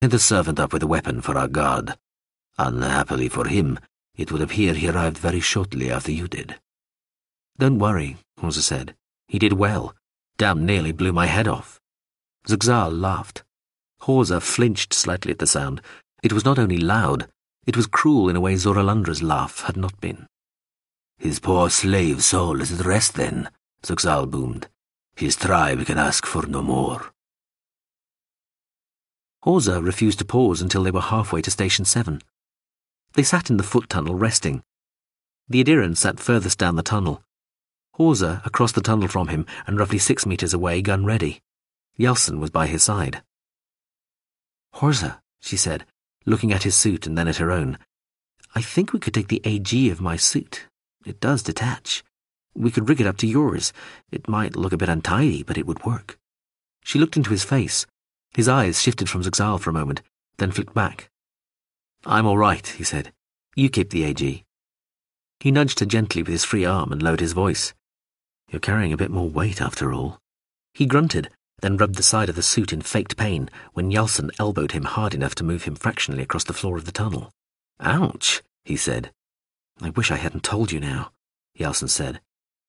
The servant up with a weapon for our guard. Unhappily for him, it would appear he arrived very shortly after you did. Don't worry, Hawser said. He did well. Damn nearly blew my head off. Zugzal laughed. Hawser flinched slightly at the sound. It was not only loud, it was cruel in a way Zoralandra's laugh had not been. His poor slave soul is at rest then, Zugzal boomed. His tribe can ask for no more. Hawser refused to pause until they were halfway to Station 7. They sat in the foot tunnel resting. The Adiran sat furthest down the tunnel. Hawser across the tunnel from him and roughly 6 meters away, gun ready. Yeltsin was by his side. Hawser, she said, looking at his suit and then at her own. I think we could take the AG of my suit. It does detach. We could rig it up to yours. It might look a bit untidy, but it would work. She looked into his face. His eyes shifted from Zugzal for a moment, then flicked back. I'm all right, he said. You keep the AG. He nudged her gently with his free arm and lowered his voice. You're carrying a bit more weight after all. He grunted, then rubbed the side of the suit in faked pain when Yeltsin elbowed him hard enough to move him fractionally across the floor of the tunnel. Ouch, he said. I wish I hadn't told you now, Yeltsin said.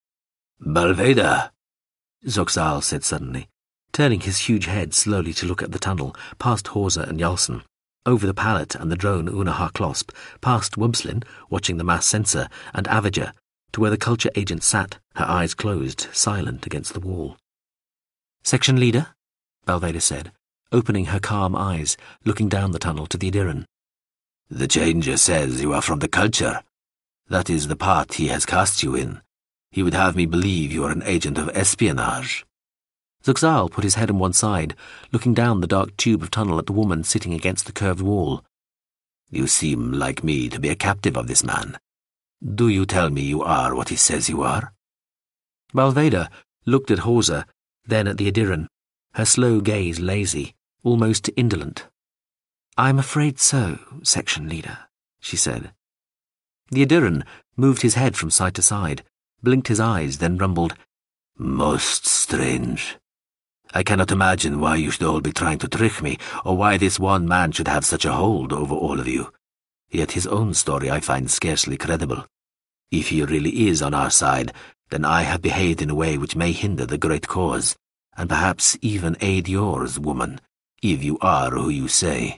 Balveda, Zugzal said suddenly, turning his huge head slowly to look at the tunnel, past Hawser and Yeltsin, over the pallet and the drone Unaha Klosp, past Wubslin, watching the mass sensor, and Avager, to where the culture agent sat, her eyes closed, silent against the wall. Section leader? Balveda said, opening her calm eyes, looking down the tunnel to the Adiran. The Changer says you are from the culture. That is the part he has cast you in. He would have me believe you are an agent of espionage. Zugzal put his head on one side, looking down the dark tube of tunnel at the woman sitting against the curved wall. You seem, like me, to be a captive of this man. Do you tell me you are what he says you are? Balveda looked at Hawser, then at the Adiran, her slow gaze lazy, almost indolent. I'm afraid so, section leader, she said. The Adiran moved his head from side to side, blinked his eyes, then rumbled, Most strange. I cannot imagine why you should all be trying to trick me, or why this one man should have such a hold over all of you. Yet his own story I find scarcely credible. If he really is on our side, then I have behaved in a way which may hinder the great cause, and perhaps even aid yours, woman, if you are who you say.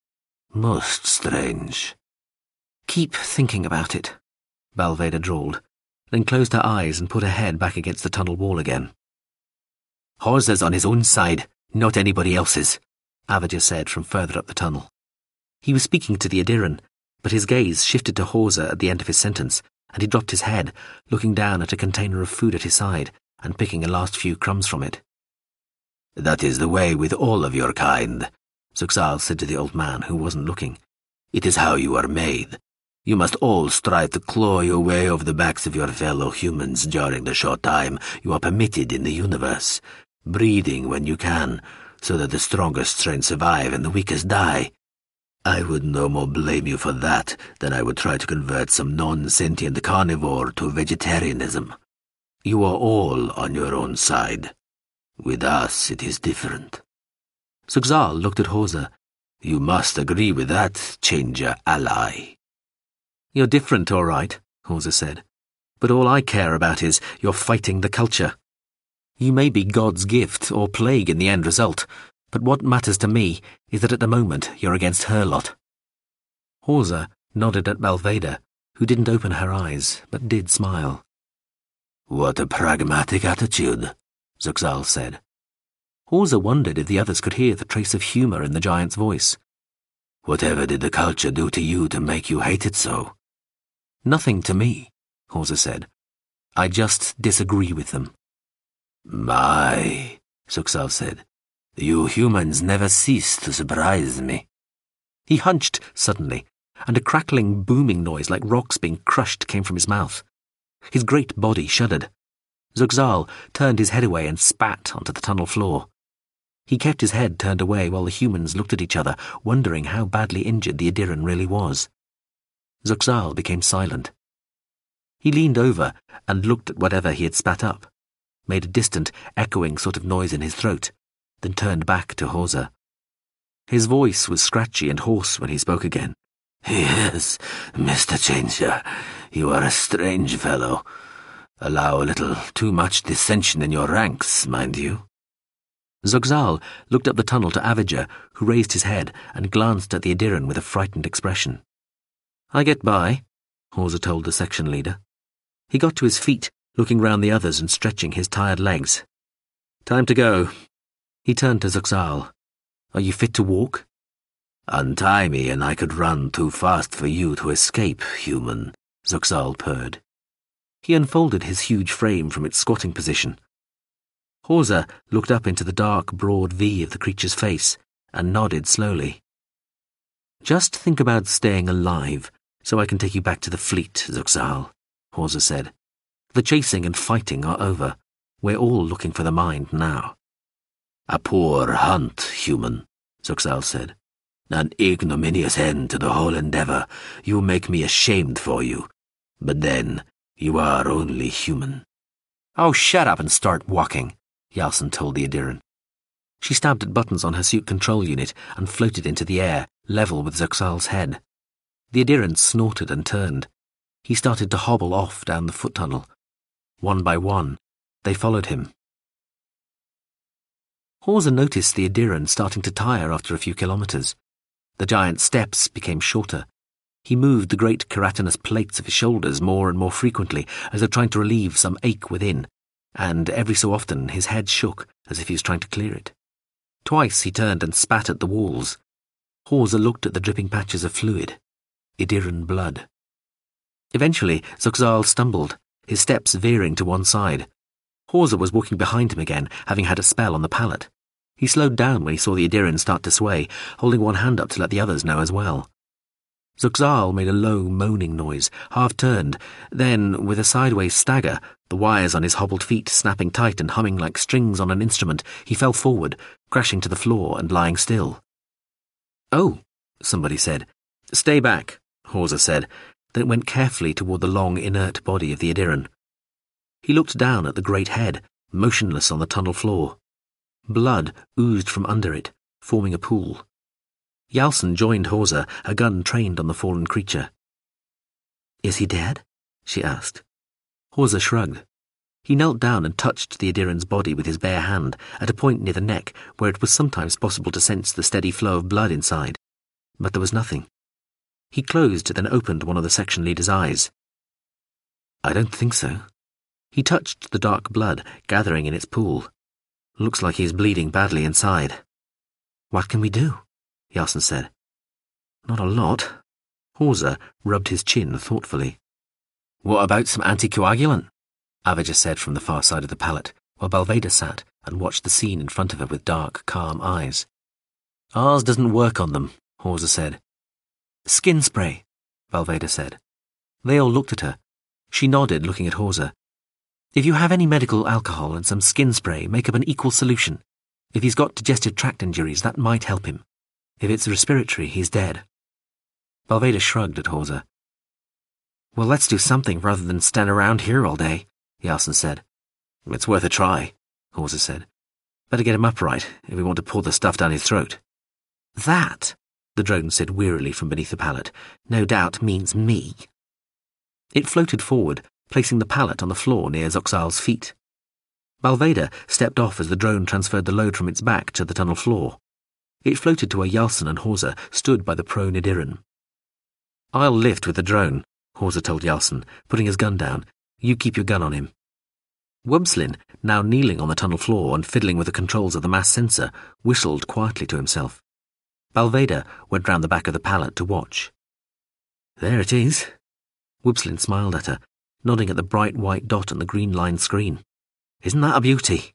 Most strange. Keep thinking about it, Balveda drawled, then closed her eyes and put her head back against the tunnel wall again. Hawser's on his own side, not anybody else's, Avager said from further up the tunnel. He was speaking to the Adiran, but his gaze shifted to Hawser at the end of his sentence, and he dropped his head, looking down at a container of food at his side and picking a last few crumbs from it. That is the way with all of your kind, Zugzal said to the old man who wasn't looking. It is how you are made. You must all strive to claw your way over the backs of your fellow humans during the short time you are permitted in the universe, breeding when you can, so that the strongest strain survive and the weakest die. I would no more blame you for that than I would try to convert some non-sentient carnivore to vegetarianism. You are all on your own side. With us it is different. Zugzal looked at Hawser. You must agree with that, Changer ally. You're different, all right, Hawser said. But all I care about is you're fighting the culture. You may be God's gift or plague in the end result, but what matters to me is that at the moment you're against her lot. Hawser nodded at Balveda, who didn't open her eyes, but did smile. What a pragmatic attitude, Zugzal said. Hawser wondered if the others could hear the trace of humour in the giant's voice. Whatever did the culture do to you to make you hate it so? Nothing to me, Hawser said. I just disagree with them. My, Zugzal said. You humans never cease to surprise me. He hunched suddenly, and a crackling, booming noise like rocks being crushed came from his mouth. His great body shuddered. Zugzal turned his head away and spat onto the tunnel floor. He kept his head turned away while the humans looked at each other, wondering how badly injured the Adiran really was. Zugzal became silent. He leaned over and looked at whatever he had spat up, made a distant, echoing sort of noise in his throat, then turned back to Hawser. His voice was scratchy and hoarse when he spoke again. Yes, Mr. Changer, you are a strange fellow. Allow a little too much dissension in your ranks, mind you. Zokzal looked up the tunnel to Avijah, who raised his head and glanced at the Adiran with a frightened expression. I get by, Hawser told the section leader. He got to his feet, looking round the others and stretching his tired legs. Time to go. He turned to Zokzal. Are you fit to walk? Untie me and I could run too fast for you to escape, human, Zokzal purred. He unfolded his huge frame from its squatting position. Hawser looked up into the dark, broad V of the creature's face and nodded slowly. Just think about staying alive so I can take you back to the fleet, Zokzal, Hawser said. The chasing and fighting are over. We're all looking for the mind now. A poor hunt, human, Zokzal said. An ignominious end to the whole endeavor. You make me ashamed for you. But then, you are only human. Oh, shut up and start walking, Yalson told the Adiran. She stabbed at buttons on her suit control unit and floated into the air, level with Zokzal's head. The Adiran snorted and turned. He started to hobble off down the foot tunnel. One by one, they followed him. Hawser noticed the Adiran starting to tire after a few kilometers. The giant steps became shorter. He moved the great keratinous plates of his shoulders more and more frequently, as though trying to relieve some ache within, and every so often his head shook as if he was trying to clear it. Twice he turned and spat at the walls. Hawser looked at the dripping patches of fluid. Adiran blood. Eventually, Zokzal stumbled, his steps veering to one side. Hawser was walking behind him again, having had a spell on the pallet. He slowed down when he saw the Adiran start to sway, holding one hand up to let the others know as well. Zokzal made a low, moaning noise, half-turned. Then, with a sideways stagger, the wires on his hobbled feet snapping tight and humming like strings on an instrument, he fell forward, crashing to the floor and lying still. Oh, somebody said. Stay back, Hawser said, then went carefully toward the long, inert body of the Adiran. He looked down at the great head, motionless on the tunnel floor. Blood oozed from under it, forming a pool. Yalson joined Hawser, a gun trained on the fallen creature. Is he dead? She asked. Hawser shrugged. He knelt down and touched the Adiran's body with his bare hand, at a point near the neck where it was sometimes possible to sense the steady flow of blood inside. But there was nothing. He closed, then opened one of the section leader's eyes. I don't think so. He touched the dark blood gathering in its pool. Looks like he's bleeding badly inside. What can we do? Yalson said. Not a lot. Hawser rubbed his chin thoughtfully. What about some anticoagulant? Avijah said from the far side of the pallet, while Balveda sat and watched the scene in front of her with dark, calm eyes. Ours doesn't work on them, Hawser said. Skin spray, Balveda said. They all looked at her. She nodded, looking at Hawser. If you have any medical alcohol and some skin spray, make up an equal solution. If he's got digestive tract injuries, that might help him. If it's respiratory, he's dead. Balveda shrugged at Hawser. Well, let's do something rather than stand around here all day, Yalson said. It's worth a try, Hawser said. Better get him upright if we want to pour the stuff down his throat. That, the drone said wearily from beneath the pallet, no doubt means me. It floated forward, placing the pallet on the floor near Zokzal's feet. Balveda stepped off as the drone transferred the load from its back to the tunnel floor. It floated to where Yalson and Hawser stood by the prone Adiran. I'll lift with the drone, Hawser told Yalson, putting his gun down. You keep your gun on him. Wubslin, now kneeling on the tunnel floor and fiddling with the controls of the mass sensor, whistled quietly to himself. Balveda went round the back of the pallet to watch. There it is. Wubslin smiled at her, nodding at the bright white dot on the green-lined screen. Isn't that a beauty?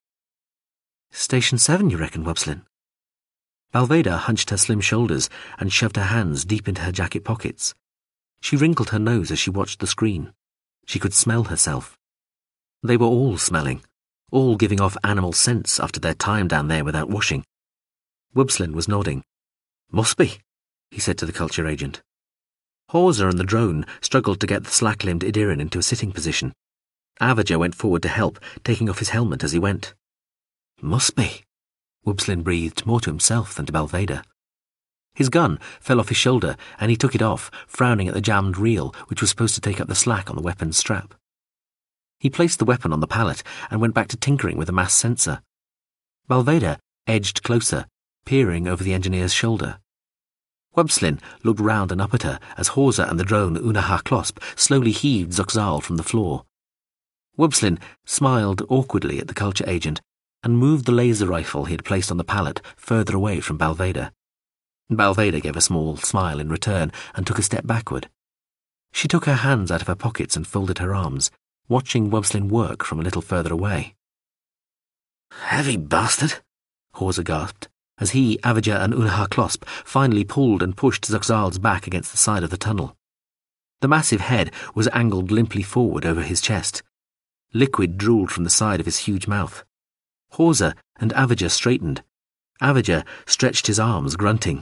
Station 7, you reckon, Wubslin? Balveda hunched her slim shoulders and shoved her hands deep into her jacket pockets. She wrinkled her nose as she watched the screen. She could smell herself. They were all smelling, all giving off animal scents after their time down there without washing. Wubslin was nodding. Must be, he said to the culture agent. Hawser and the drone struggled to get the slack-limbed Adiran into a sitting position. Avijah went forward to help, taking off his helmet as he went. Must be. Wubslin breathed more to himself than to Balveda. His gun fell off his shoulder, and he took it off, frowning at the jammed reel, which was supposed to take up the slack on the weapon's strap. He placed the weapon on the pallet and went back to tinkering with the mass sensor. Balveda edged closer, peering over the engineer's shoulder. Webslin looked round and up at her as Hawser and the drone Unaha Klosp slowly heaved Zoxal from the floor. Webslin smiled awkwardly at the culture agent and moved the laser rifle he had placed on the pallet further away from Balveda. Balveda gave a small smile in return and took a step backward. She took her hands out of her pockets and folded her arms, watching Webslin work from a little further away. "Heavy bastard," Hawser gasped, as he, Avager and Unaha Klosp finally pulled and pushed Zoxal's back against the side of the tunnel. The massive head was angled limply forward over his chest. Liquid drooled from the side of his huge mouth. Hawser and Avager straightened. Avager stretched his arms, grunting.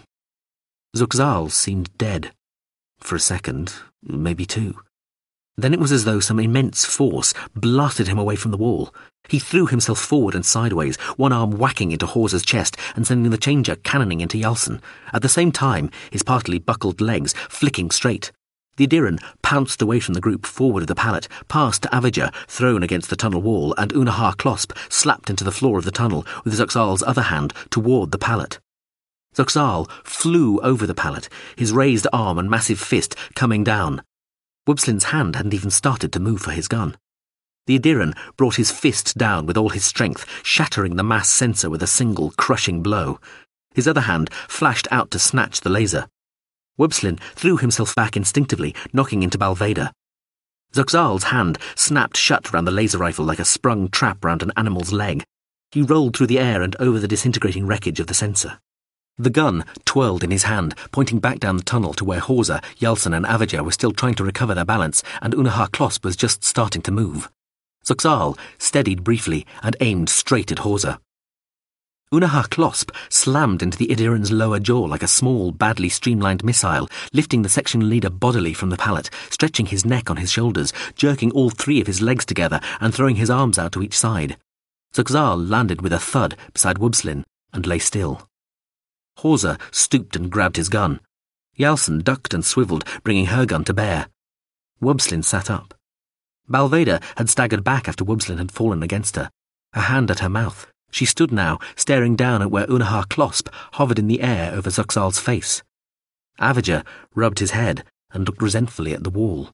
Zoxal seemed dead. For a second, maybe two. Then it was as though some immense force blasted him away from the wall. He threw himself forward and sideways, one arm whacking into Hawser's chest and sending the changer cannoning into Yalson. At the same time, his partly buckled legs flicking straight. The Adiran pounced away from the group forward of the pallet, past Avager, thrown against the tunnel wall, and Unaha Klosp slapped into the floor of the tunnel with Zoxal's other hand toward the pallet. Zoxal flew over the pallet, his raised arm and massive fist coming down. Webslin's hand hadn't even started to move for his gun. The Adiran brought his fist down with all his strength, shattering the mass sensor with a single crushing blow. His other hand flashed out to snatch the laser. Webslin threw himself back instinctively, knocking into Balveda. Zoxal's hand snapped shut round the laser rifle like a sprung trap round an animal's leg. He rolled through the air and over the disintegrating wreckage of the sensor. The gun twirled in his hand, pointing back down the tunnel to where Hawser, Yalson and Avager were still trying to recover their balance, and Unaha Klosp was just starting to move. Zoxal steadied briefly and aimed straight at Hawser. Unaha Klosp slammed into the Adiran's lower jaw like a small, badly streamlined missile, lifting the section leader bodily from the pallet, stretching his neck on his shoulders, jerking all three of his legs together and throwing his arms out to each side. Zoxal landed with a thud beside Webslin and lay still. Hawser stooped and grabbed his gun. Yalson ducked and swiveled, bringing her gun to bear. Webslin sat up. Balveda had staggered back after Webslin had fallen against her, a hand at her mouth. She stood now, staring down at where Unaha Klosp hovered in the air over Zoxal's face. Avager rubbed his head and looked resentfully at the wall.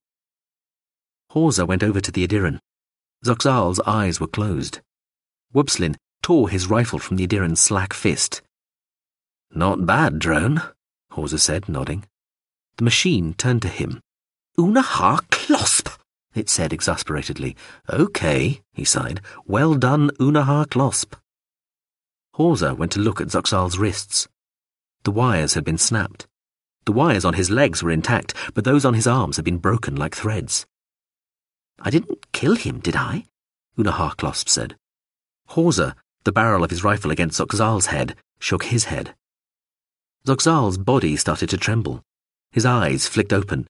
Hawser went over to the Adiran. Zoxal's eyes were closed. Webslin tore his rifle from the Adiran's slack fist. "Not bad, drone," Hawser said, nodding. The machine turned to him. "Unaha Klosp," it said exasperatedly. "Okay," he sighed. "Well done, Unaha Klosp." Hawser went to look at Zoxal's wrists. The wires had been snapped. The wires on his legs were intact, but those on his arms had been broken like threads. "I didn't kill him, did I?" Unaha Klosp said. Hawser, the barrel of his rifle against Zoxal's head, shook his head. Zoxal's body started to tremble. His eyes flicked open.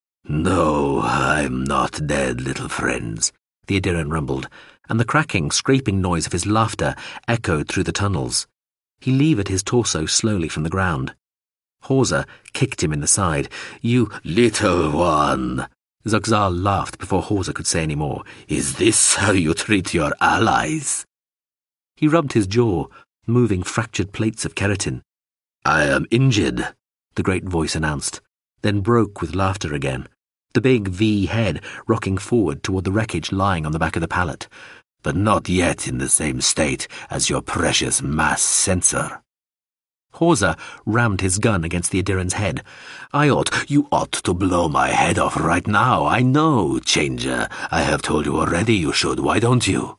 "No, I'm not dead, little friends," the Adiran rumbled, and the cracking, scraping noise of his laughter echoed through the tunnels. He levered his torso slowly from the ground. Hawser kicked him in the side. "You little one!" Zoxal laughed before Hawser could say any more. "Is this how you treat your allies?" He rubbed his jaw, moving fractured plates of keratin. "I am injured," the great voice announced, then broke with laughter again, the big V head rocking forward toward the wreckage lying on the back of the pallet. "But not yet in the same state as your precious mass sensor." Hawser rammed his gun against the Adiran's head. You ought to blow my head off right now. I know, Changer. I have told you already you should. Why don't you?"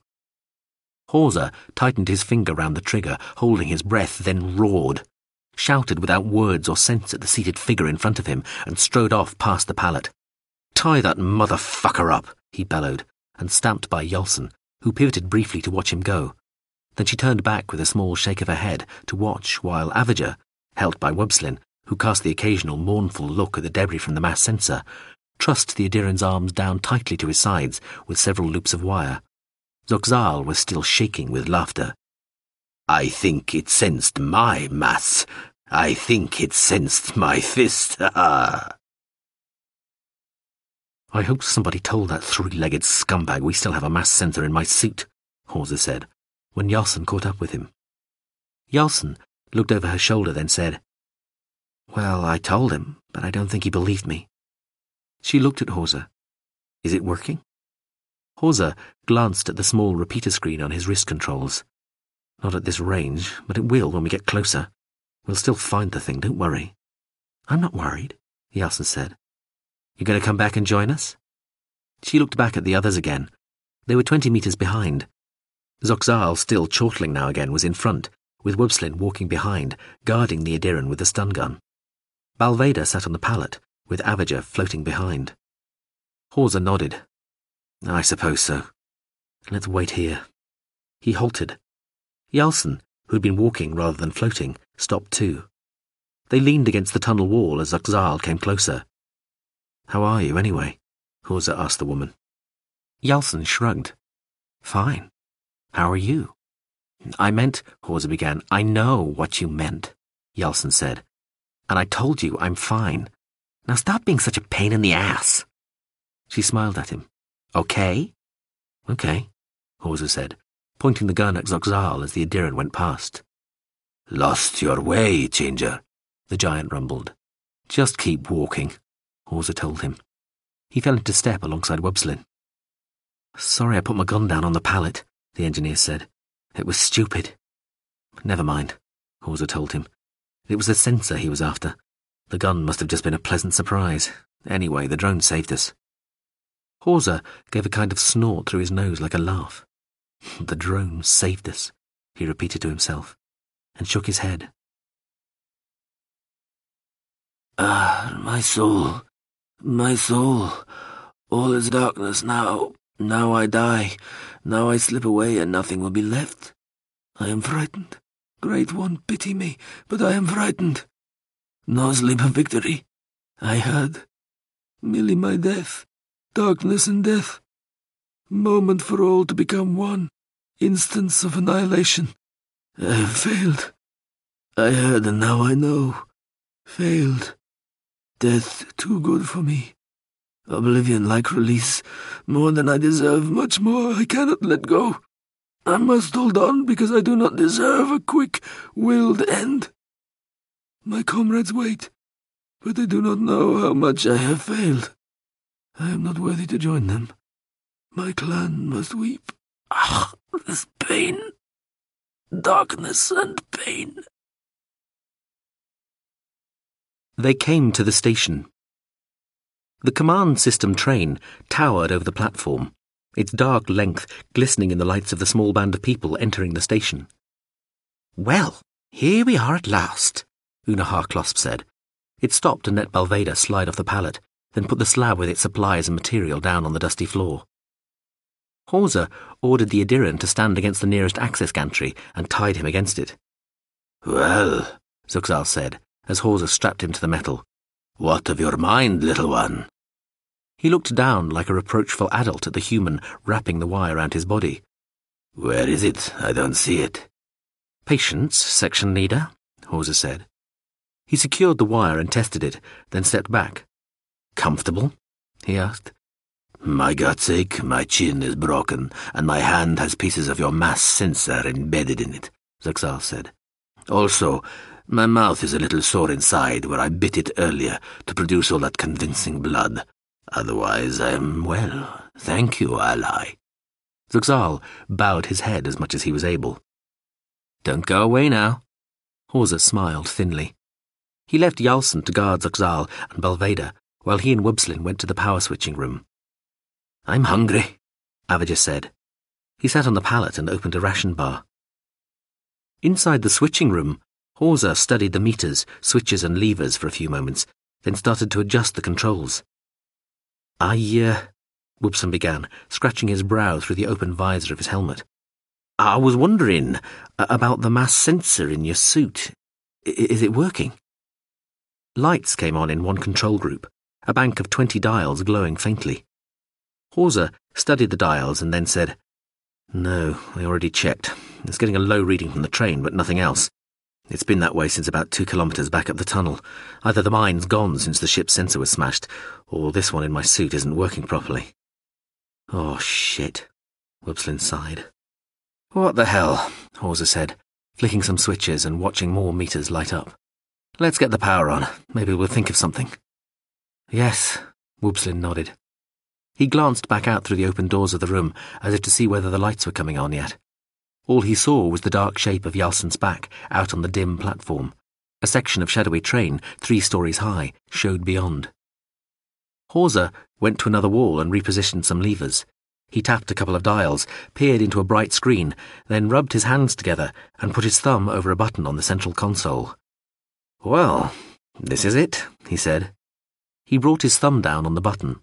Hawser tightened his finger round the trigger, holding his breath, then roared, shouted without words or sense at the seated figure in front of him, and strode off past the pallet. "Tie that motherfucker up," he bellowed, and stamped by Yalson, who pivoted briefly to watch him go. Then she turned back with a small shake of her head to watch while Avager, helped by Webslin, who cast the occasional mournful look at the debris from the mass sensor, trussed the Adiran's arms down tightly to his sides with several loops of wire. Zoxal was still shaking with laughter. "I think it sensed my mass, I think it sensed my fist. I hope somebody told that three-legged scumbag we still have a mass sensor in my suit, Hawser said, when Jarlson caught up with him. Jarlson looked over her shoulder, then said, Well, I told him, but I don't think he believed me. She looked at Hawser. Is it working? Hawser glanced at the small repeater screen on his wrist controls. Not at this range, but it will when we get closer. We'll still find the thing, don't worry. I'm not worried, Jarlson said. You going to come back and join us? She looked back at the others again. They were 20 meters behind. Zoxal, still chortling now again, was in front, with Wobslin walking behind, guarding the Adiran with the stun gun. Balveda sat on the pallet, with Avager floating behind. Hawser nodded. I suppose so. Let's wait here. He halted. Jarlson, who'd been walking rather than floating, stopped too. They leaned against the tunnel wall as Zoxal came closer. How are you, anyway? Hawser asked the woman. Jarlson shrugged. Fine. How are you? I meant, Hawser began. I know what you meant, Jarlson said. And I told you I'm fine. Now stop being such a pain in the ass. She smiled at him. Okay? Okay, Hawser said, pointing the gun at Zoxal as the Adiran went past. Lost your way, Changer, the giant rumbled. Just keep walking, Hawser told him. He fell into step alongside Wobslin. Sorry I put my gun down on the pallet, the engineer said. It was stupid. Never mind, Hawser told him. It was the sensor he was after. The gun must have just been a pleasant surprise. Anyway, the drone saved us. Hawser gave a kind of snort through his nose like a laugh. The drone saved us, he repeated to himself, and shook his head. My soul, all is darkness now. Now I die. Now I slip away and nothing will be left. I am frightened. Great One, pity me, but I am frightened. No sleep of victory. I heard. Merely my death. Darkness and death. Moment for all to become one. Instance of annihilation. I have failed. I heard and now I know. Failed. Death too good for me. Oblivion-like release. More than I deserve, much more I cannot let go. I must hold on because I do not deserve a quick-willed end. My comrades wait, but they do not know how much I have failed. I am not worthy to join them. My clan must weep. Ah, this pain. Darkness and pain. They came to the station. The command system train towered over the platform, its dark length glistening in the lights of the small band of people entering the station. Well, here we are at last, Una Harklost said. It stopped and let Balveda slide off the pallet, then put the slab with its supplies and material down on the dusty floor. Hawser ordered the Adiran to stand against the nearest access gantry and tied him against it. Well, Zoxal said, as Hawser strapped him to the metal. What of your mind, little one? He looked down like a reproachful adult at the human wrapping the wire around his body. Where is it? I don't see it. Patience, section leader, Hawser said. He secured the wire and tested it, then stepped back. Comfortable? He asked. My God's sake, my chin is broken, and my hand has pieces of your mass sensor embedded in it, Zoxal said. Also, my mouth is a little sore inside where I bit it earlier to produce all that convincing blood. Otherwise, I am well. Thank you, ally. Zoxal bowed his head as much as he was able. Don't go away now. Hawser smiled thinly. He left Jarlson to guard Zoxal and Balveda, while he and Wobslin went to the power switching room. I'm hungry, Avager said. He sat on the pallet and opened a ration bar. Inside the switching room, Hawser studied the meters, switches and levers for a few moments, then started to adjust the controls. Wobslin began, scratching his brow through the open visor of his helmet. I was wondering about the mass sensor in your suit. Is it working? Lights came on in one control group, a bank of 20 dials glowing faintly. Hawser studied the dials and then said, No, I already checked. It's getting a low reading from the train, but nothing else. It's been that way since about 2 kilometres back up the tunnel. Either the mine's gone since the ship's sensor was smashed, or this one in my suit isn't working properly. Oh, shit, Wobslin sighed. What the hell, Hawser said, flicking some switches and watching more meters light up. Let's get the power on. Maybe we'll think of something. Yes, Wobslin nodded. He glanced back out through the open doors of the room as if to see whether the lights were coming on yet. All he saw was the dark shape of Yalson's back out on the dim platform. A section of shadowy train, 3 stories high, showed beyond. Hawser went to another wall and repositioned some levers. He tapped a couple of dials, peered into a bright screen, then rubbed his hands together and put his thumb over a button on the central console. Well, this is it, he said. He brought his thumb down on the button.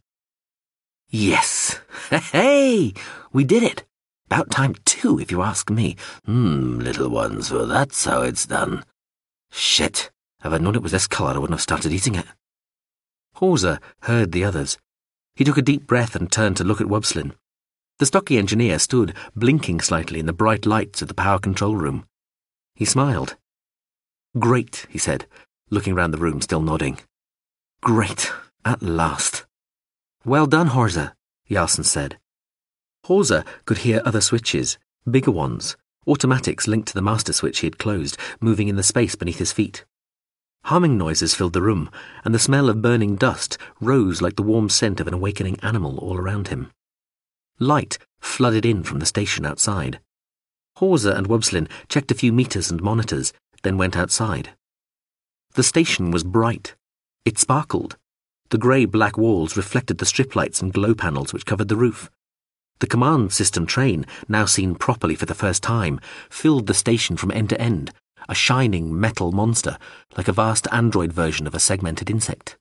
Yes! Hey! We did it! About time too, if you ask me. Little one, so that's how it's done. Shit! If I'd known it was this colour, I wouldn't have started eating it. Hawser heard the others. He took a deep breath and turned to look at Wobslin. The stocky engineer stood, blinking slightly in the bright lights of the power control room. He smiled. Great, he said, looking round the room, still nodding. Great, at last. Well done, Hawser, Yalson said. Hawser could hear other switches, bigger ones, automatics linked to the master switch he had closed, moving in the space beneath his feet. Humming noises filled the room, and the smell of burning dust rose like the warm scent of an awakening animal all around him. Light flooded in from the station outside. Hawser and Wobslin checked a few meters and monitors, then went outside. The station was bright. It sparkled. The grey-black walls reflected the strip lights and glow panels which covered the roof. The command system train, now seen properly for the first time, filled the station from end to end, a shining metal monster, like a vast android version of a segmented insect.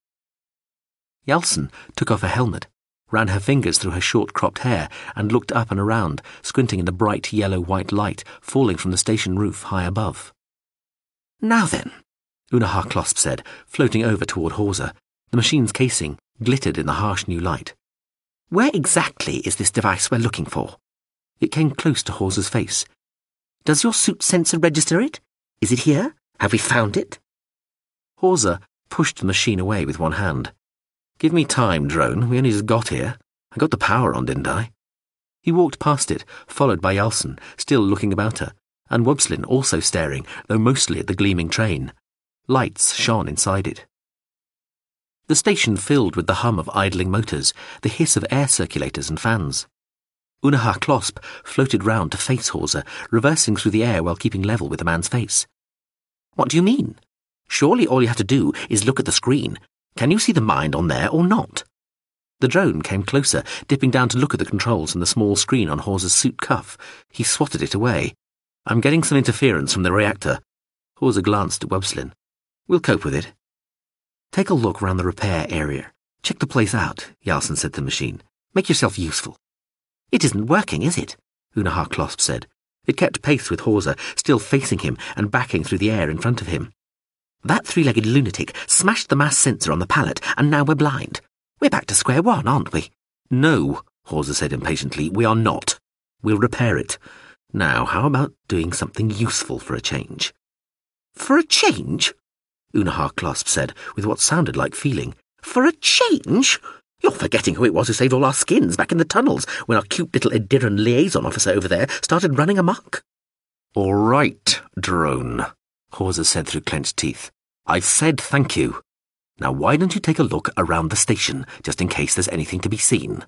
Yalson took off her helmet, ran her fingers through her short-cropped hair, and looked up and around, squinting in the bright yellow-white light falling from the station roof high above. Now then, Una Harklost said, floating over toward Hawser. The machine's casing glittered in the harsh new light. Where exactly is this device we're looking for? It came close to Hawser's face. Does your suit sensor register it? Is it here? Have we found it? Hawser pushed the machine away with one hand. Give me time, drone. We only just got here. I got the power on, didn't I? He walked past it, followed by Yalson, still looking about her, and Wobslin also staring, though mostly at the gleaming train. Lights shone inside it. The station filled with the hum of idling motors, the hiss of air circulators and fans. Una Harklost floated round to face Hawser, reversing through the air while keeping level with the man's face. What do you mean? Surely all you have to do is look at the screen. Can you see the mind on there or not? The drone came closer, dipping down to look at the controls on the small screen on Hawser's suit cuff. He swatted it away. I'm getting some interference from the reactor. Hawser glanced at Wobslin. We'll cope with it. Take a look round the repair area. Check the place out, Yalson said to the machine. Make yourself useful. It isn't working, is it? Una Harklost said. It kept pace with Hawser, still facing him and backing through the air in front of him. That 3-legged lunatic smashed the mass sensor on the pallet, and now we're blind. We're back to square one, aren't we? No, Hawser said impatiently, we are not. We'll repair it. Now, how about doing something useful for a change? For a change? Una Harklost said, with what sounded like feeling. For a change? You're forgetting who it was who saved all our skins back in the tunnels when our cute little Ediran liaison officer over there started running amok. All right, drone, Hawser said through clenched teeth. I've said thank you. Now why don't you take a look around the station, just in case there's anything to be seen?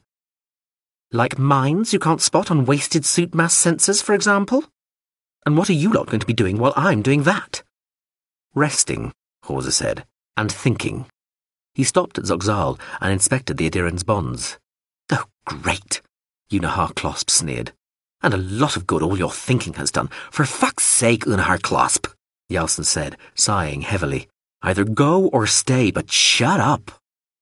Like mines you can't spot on wasted suit mass sensors, for example? And what are you lot going to be doing while I'm doing that? Resting, Hawser said, and thinking. He stopped at Zoxal and inspected the Ediran's bonds. Oh, great, Una Harklost sneered. And a lot of good all your thinking has done. For fuck's sake, Una Harklost, Yalson said, sighing heavily. Either go or stay, but shut up.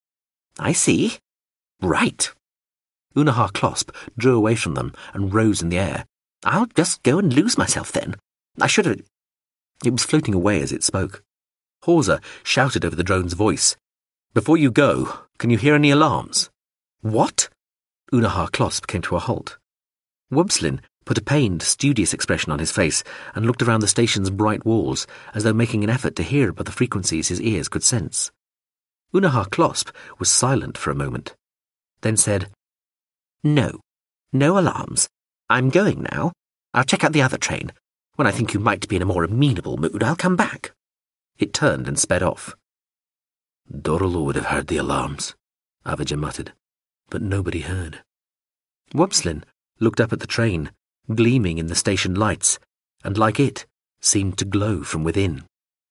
I see. Right. Una Harklost drew away from them and rose in the air. I'll just go and lose myself then. I should have... It was floating away as it spoke. Hawser shouted over the drone's voice. Before you go, can you hear any alarms? What? Una Harklost came to a halt. Wobslin put a pained, studious expression on his face, and looked around the station's bright walls, as though making an effort to hear about the frequencies his ears could sense. Unaha Closp was silent for a moment, then said, "No. No alarms. I'm going now. I'll check out the other train. When I think you might be in a more amenable mood, I'll come back." It turned and sped off. "Dorlo would have heard the alarms," Avijah muttered, but nobody heard. Wobslin looked up at the train, gleaming in the station lights, and like it, seemed to glow from within.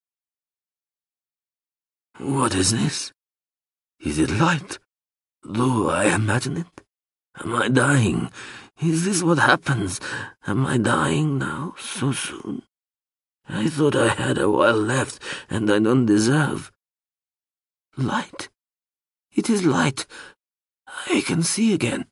"What is this? Is it light? Do I imagine it? Am I dying? Is this what happens? Am I dying now, so soon? I thought I had a while left, and I don't deserve. Light. It is light. I can see again."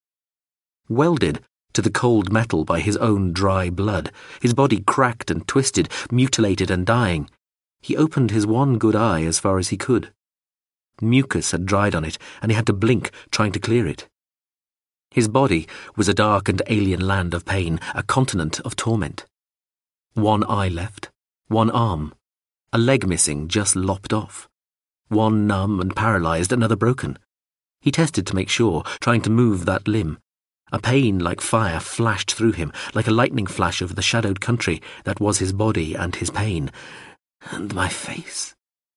Welded to the cold metal by his own dry blood, his body cracked and twisted, mutilated and dying, he opened his one good eye as far as he could. Mucus had dried on it, and he had to blink, trying to clear it. His body was a dark and alien land of pain, a continent of torment. One eye left, one arm, a leg missing, just lopped off. One numb and paralyzed, another broken. He tested to make sure, trying to move that limb. A pain like fire flashed through him, like a lightning flash over the shadowed country that was his body and his pain. And my face.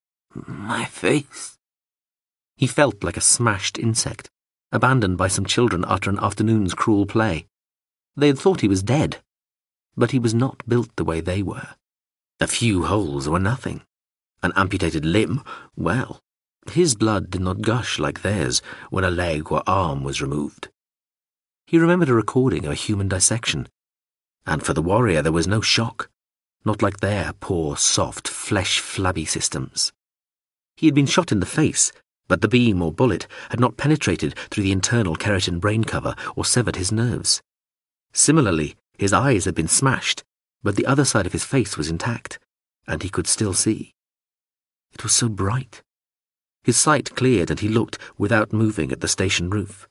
My face. He felt like a smashed insect, abandoned by some children after an afternoon's cruel play. They had thought he was dead, but he was not built the way they were. A few holes were nothing. An amputated limb, well, his blood did not gush like theirs when a leg or arm was removed. He remembered a recording of a human dissection, and for the warrior there was no shock, not like their poor, soft, flesh-flabby systems. He had been shot in the face, but the beam or bullet had not penetrated through the internal keratin brain cover or severed his nerves. Similarly, his eyes had been smashed, but the other side of his face was intact, and he could still see. It was so bright. His sight cleared and he looked, without moving, at the station roof.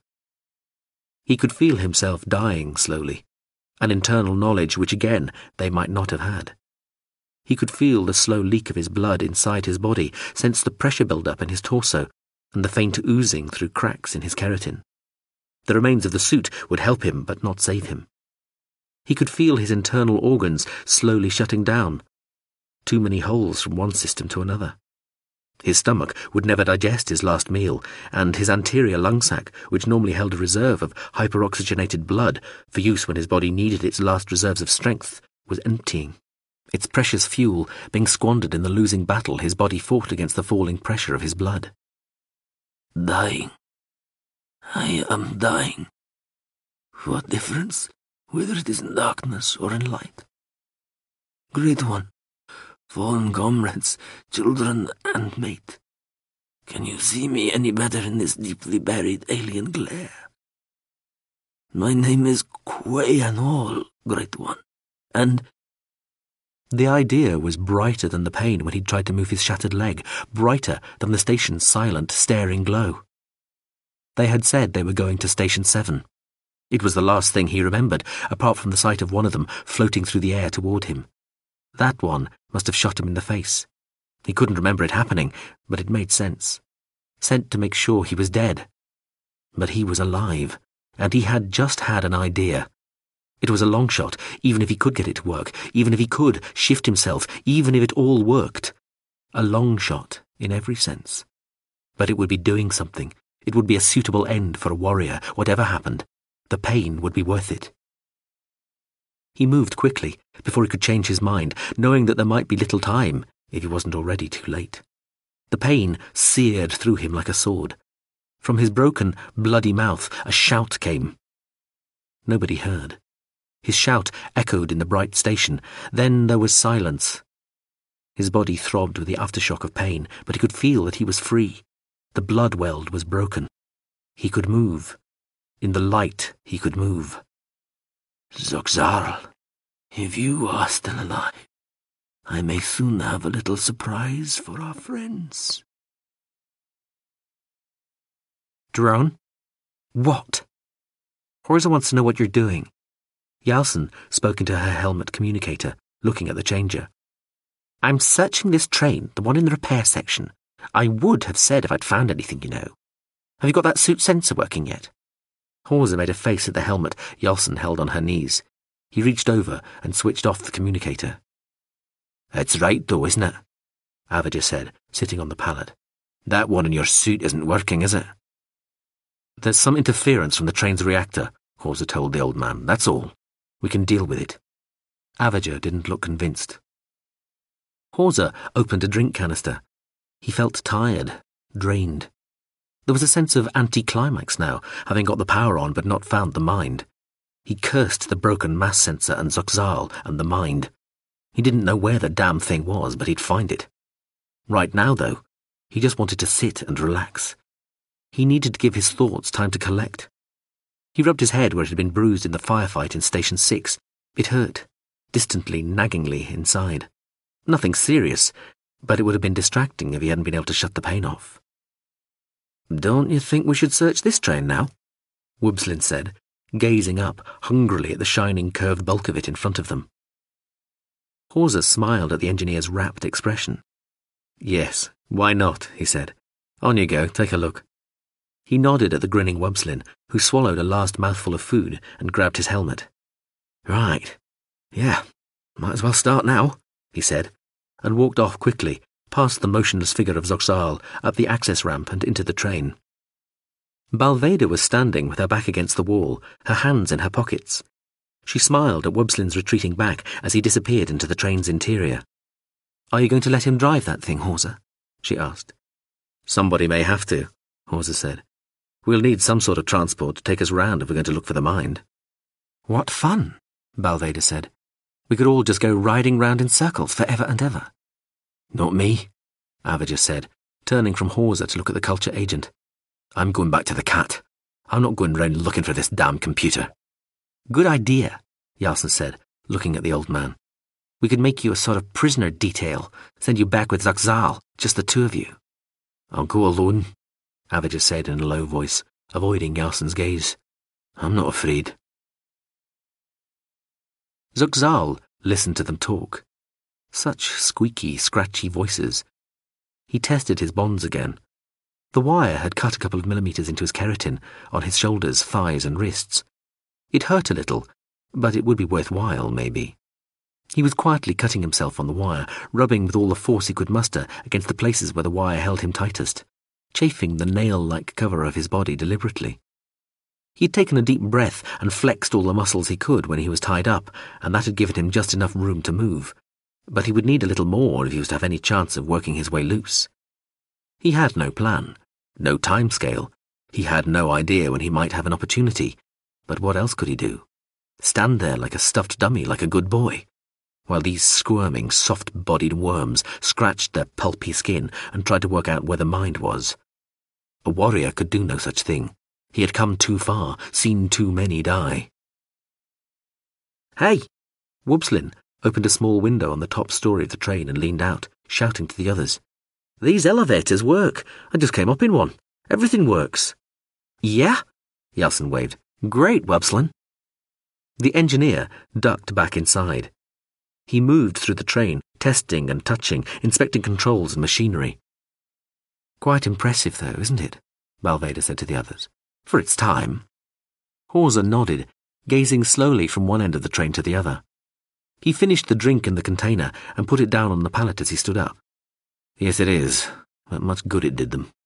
He could feel himself dying slowly, an internal knowledge which again they might not have had. He could feel the slow leak of his blood inside his body, sense the pressure build-up in his torso, and the faint oozing through cracks in his keratin. The remains of the suit would help him but not save him. He could feel his internal organs slowly shutting down. Too many holes from one system to another. His stomach would never digest his last meal, and his anterior lung sac, which normally held a reserve of hyperoxygenated blood for use when his body needed its last reserves of strength, was emptying, its precious fuel being squandered in the losing battle his body fought against the falling pressure of his blood. Dying. I am dying. What difference, whether it is in darkness or in light? Great One, fallen comrades, children and mate, can you see me any better in this deeply buried alien glare? My name is Quayanol, Great One, and... The idea was brighter than the pain when he'd tried to move his shattered leg, brighter than the station's silent, staring glow. They had said they were going to Station 7. It was the last thing he remembered, apart from the sight of one of them floating through the air toward him. That one must have shot him in the face. He couldn't remember it happening, but it made sense. Sent to make sure he was dead. But he was alive, and he had just had an idea. It was a long shot, even if he could get it to work, even if he could shift himself, even if it all worked. A long shot in every sense. But it would be doing something. It would be a suitable end for a warrior, whatever happened. The pain would be worth it. He moved quickly, before he could change his mind, knowing that there might be little time, if he wasn't already too late. The pain seared through him like a sword. From his broken, bloody mouth, a shout came. Nobody heard. His shout echoed in the bright station. Then there was silence. His body throbbed with the aftershock of pain, but he could feel that he was free. The blood weld was broken. He could move. In the light, he could move. Zoxarl, if you are still alive, I may soon have a little surprise for our friends. Drone? What? Horza wants to know what you're doing. Jarlson spoke into her helmet communicator, looking at the changer. "I'm searching this train, the one in the repair section. I would have said if I'd found anything, you know. Have you got that suit sensor working yet?" Hawser made a face at the helmet Jarlson held on her knees. He reached over and switched off the communicator. "It's right, though, isn't it?" Avager said, sitting on the pallet. "That one in your suit isn't working, is it?" "There's some interference from the train's reactor," Hawser told the old man. "That's all. We can deal with it." Avager didn't look convinced. Hawser opened a drink canister. He felt tired, drained. There was a sense of anticlimax now, having got the power on but not found the mind. He cursed the broken mass sensor and Zoxal and the mind. He didn't know where the damn thing was, but he'd find it. Right now, though, he just wanted to sit and relax. He needed to give his thoughts time to collect. He rubbed his head where it had been bruised in the firefight in Station 6. It hurt, distantly, naggingly inside. Nothing serious, but it would have been distracting if he hadn't been able to shut the pain off. "Don't you think we should search this train now?" Wubslin said, gazing up hungrily at the shining curved bulk of it in front of them. Hawser smiled at the engineer's rapt expression. "Yes, why not?" he said. "On you go, take a look." He nodded at the grinning Wubslin, who swallowed a last mouthful of food and grabbed his helmet. "Right. Yeah, might as well start now," he said, and walked off quickly, past the motionless figure of Zoxal, up the access ramp and into the train. Balveda was standing with her back against the wall, her hands in her pockets. She smiled at Wubslin's retreating back as he disappeared into the train's interior. "Are you going to let him drive that thing, Hawser?" she asked. "Somebody may have to," Hawser said. "We'll need some sort of transport to take us round if we're going to look for the mind." "What fun," Balveda said. "We could all just go riding round in circles forever and ever." "Not me," Avager said, turning from Hawser to look at the culture agent. "I'm going back to the cat. I'm not going round looking for this damn computer." "Good idea," Jarlson said, looking at the old man. "We could make you a sort of prisoner detail, send you back with Zoxal, just the two of you." "I'll go alone," Avager said in a low voice, avoiding Jarlson's gaze. "I'm not afraid." Zoxal listened to them talk. Such squeaky, scratchy voices. He tested his bonds again. The wire had cut a couple of millimeters into his keratin, on his shoulders, thighs and wrists. It hurt a little, but it would be worthwhile, maybe. He was quietly cutting himself on the wire, rubbing with all the force he could muster against the places where the wire held him tightest, chafing the nail-like cover of his body deliberately. He had taken a deep breath and flexed all the muscles he could when he was tied up, and that had given him just enough room to move. But he would need a little more if he was to have any chance of working his way loose. He had no plan, no time scale. He had no idea when he might have an opportunity. But what else could he do? Stand there like a stuffed dummy, like a good boy, while these squirming, soft-bodied worms scratched their pulpy skin and tried to work out where the mind was. A warrior could do no such thing. He had come too far, seen too many die. "Hey!" Wubslin opened a small window on the top story of the train and leaned out, shouting to the others. "These elevators work. I just came up in one. Everything works." "Yeah?" Jarlson waved. "Great, Wubslin." The engineer ducked back inside. He moved through the train, testing and touching, inspecting controls and machinery. "Quite impressive, though, isn't it?" Balveda said to the others. "For its time." Hawser nodded, gazing slowly from one end of the train to the other. He finished the drink in the container and put it down on the pallet as he stood up. "Yes, it is, but much good it did them."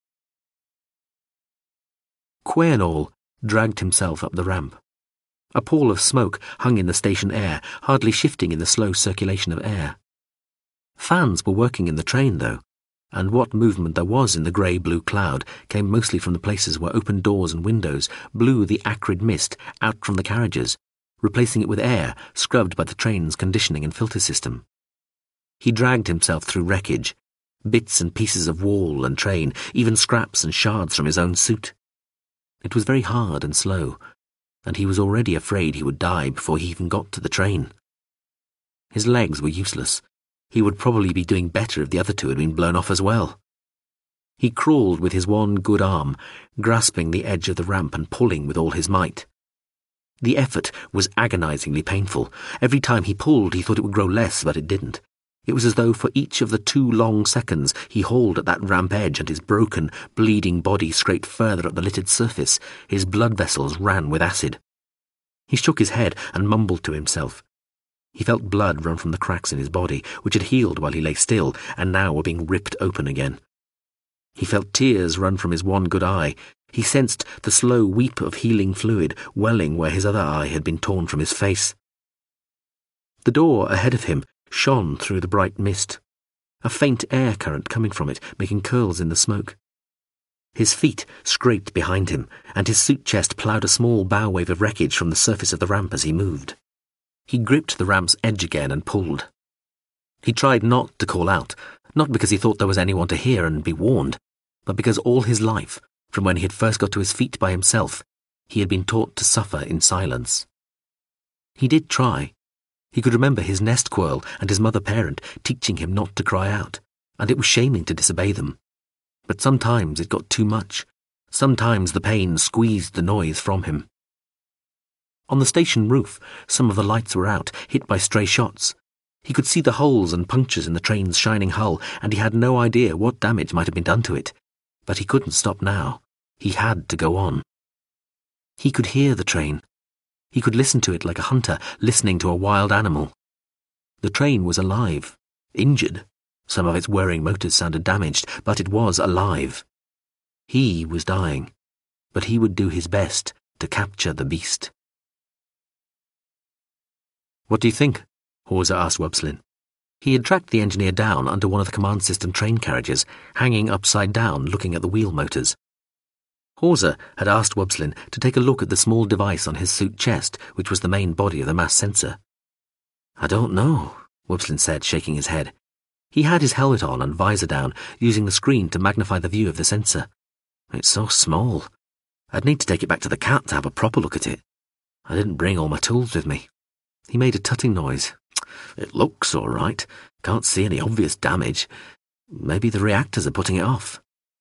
Quernall dragged himself up the ramp. A pall of smoke hung in the station air, hardly shifting in the slow circulation of air. Fans were working in the train, though, and what movement there was in the grey-blue cloud came mostly from the places where open doors and windows blew the acrid mist out from the carriages, replacing it with air scrubbed by the train's conditioning and filter system. He dragged himself through wreckage, bits and pieces of wall and train, even scraps and shards from his own suit. It was very hard and slow, and he was already afraid he would die before he even got to the train. His legs were useless. He would probably be doing better if the other two had been blown off as well. He crawled with his one good arm, grasping the edge of the ramp and pulling with all his might. The effort was agonizingly painful. Every time he pulled, he thought it would grow less, but it didn't. It was as though for each of the 2 long seconds he hauled at that ramp edge and his broken, bleeding body scraped further up the littered surface, his blood vessels ran with acid. He shook his head and mumbled to himself. He felt blood run from the cracks in his body, which had healed while he lay still, and now were being ripped open again. He felt tears run from his one good eye. He sensed the slow weep of healing fluid welling where his other eye had been torn from his face. The door ahead of him shone through the bright mist, a faint air current coming from it, making curls in the smoke. His feet scraped behind him, and his suit chest ploughed a small bow wave of wreckage from the surface of the ramp as he moved. He gripped the ramp's edge again and pulled. He tried not to call out, not because he thought there was anyone to hear and be warned, but because all his life, from when he had first got to his feet by himself, he had been taught to suffer in silence. He did try. He could remember his nest squirrel and his mother parent teaching him not to cry out, and it was shaming to disobey them. But sometimes it got too much. Sometimes the pain squeezed the noise from him. On the station roof, some of the lights were out, hit by stray shots. He could see the holes and punctures in the train's shining hull, and he had no idea what damage might have been done to it. But he couldn't stop now. He had to go on. He could hear the train. He could listen to it like a hunter listening to a wild animal. The train was alive, injured. Some of its whirring motors sounded damaged, but it was alive. He was dying, but he would do his best to capture the beast. "What do you think?" Hawser asked Wobslin. He had tracked the engineer down under one of the command system train carriages, hanging upside down looking at the wheel motors. Hawser had asked Wobslin to take a look at the small device on his suit chest, which was the main body of the mass sensor. "I don't know," Wobslin said, shaking his head. He had his helmet on and visor down, using the screen to magnify the view of the sensor. "It's so small. I'd need to take it back to the cat to have a proper look at it. I didn't bring all my tools with me." He made a tutting noise. "It looks all right. Can't see any obvious damage. Maybe the reactors are putting it off."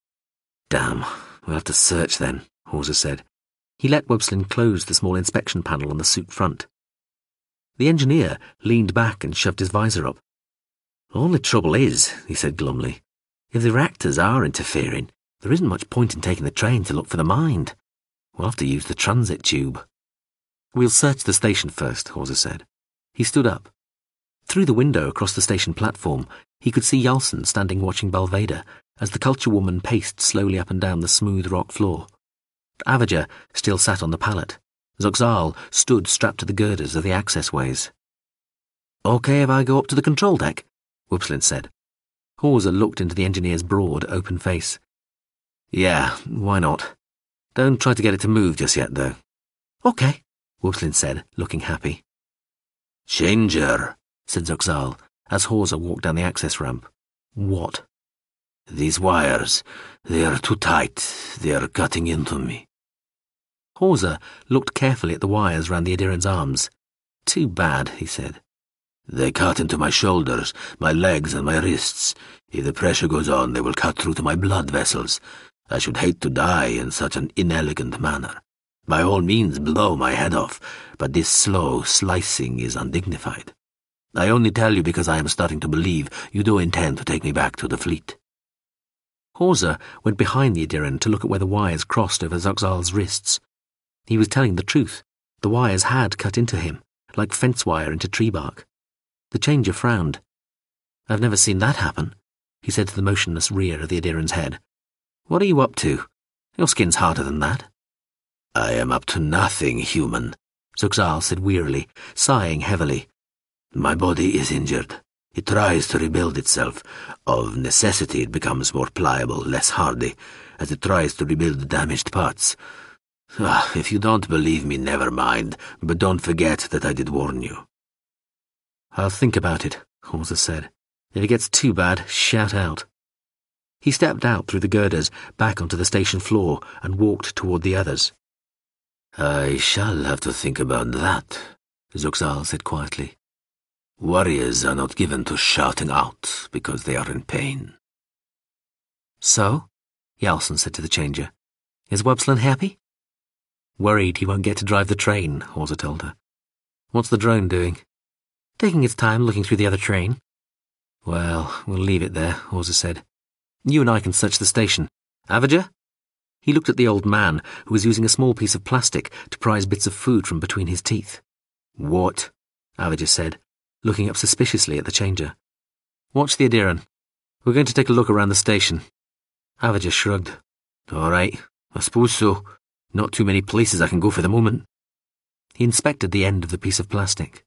"Damn, we'll have to search then," Hawser said. He let Wobslin close the small inspection panel on the suit front. The engineer leaned back and shoved his visor up. "The only trouble is," he said glumly, "if the reactors are interfering, there isn't much point in taking the train to look for the mine. We'll have to use the transit tube." "We'll search the station first," Hawser said. He stood up. Through the window across the station platform, he could see Yalson standing watching Balveda as the culture woman paced slowly up and down the smooth rock floor. Avager still sat on the pallet. Zoxal stood strapped to the girders of the access ways. "Okay if I go up to the control deck?" Wobslin said. Hawser looked into the engineer's broad, open face. "Yeah, why not? Don't try to get it to move just yet, though." "Okay," Wobslin said, looking happy. "Changer," said Zoxal, as Hawser walked down the access ramp. "What?" "These wires, they are too tight. They are cutting into me." Hawser looked carefully at the wires round the Adiran's arms. "Too bad," he said. "They cut into my shoulders, my legs and my wrists. If the pressure goes on, they will cut through to my blood vessels. I should hate to die in such an inelegant manner. By all means blow my head off, but this slow slicing is undignified. I only tell you because I am starting to believe you do intend to take me back to the fleet." Hawser went behind the Adiran to look at where the wires crossed over Zoxal's wrists. He was telling the truth. The wires had cut into him, like fence wire into tree bark. The changer frowned. "I've never seen that happen," he said to the motionless rear of the Adiran's head. "What are you up to? Your skin's harder than that." "I am up to nothing, human," Zoxal said wearily, sighing heavily. "My body is injured. It tries to rebuild itself. Of necessity it becomes more pliable, less hardy, as it tries to rebuild the damaged parts. If you don't believe me, never mind, but don't forget that I did warn you." "I'll think about it," Hawser said. "If it gets too bad, shout out." He stepped out through the girders, back onto the station floor, and walked toward the others. "I shall have to think about that," Zoxal said quietly. "Warriors are not given to shouting out because they are in pain." "So?" Yalson said to the changer. "Is Wobslin happy?" Worried he won't get to drive the train, Hawser told her. What's the drone doing? Taking its time looking through the other train. Well, we'll leave it there, Hawser said. You and I can search the station. Avager? He looked at the old man, who was using a small piece of plastic to prise bits of food from between his teeth. What? Avager said, looking up suspiciously at the changer. Watch the Adiran. We're going to take a look around the station. Avager shrugged. All right, I suppose so. Not too many places I can go for the moment. He inspected the end of the piece of plastic.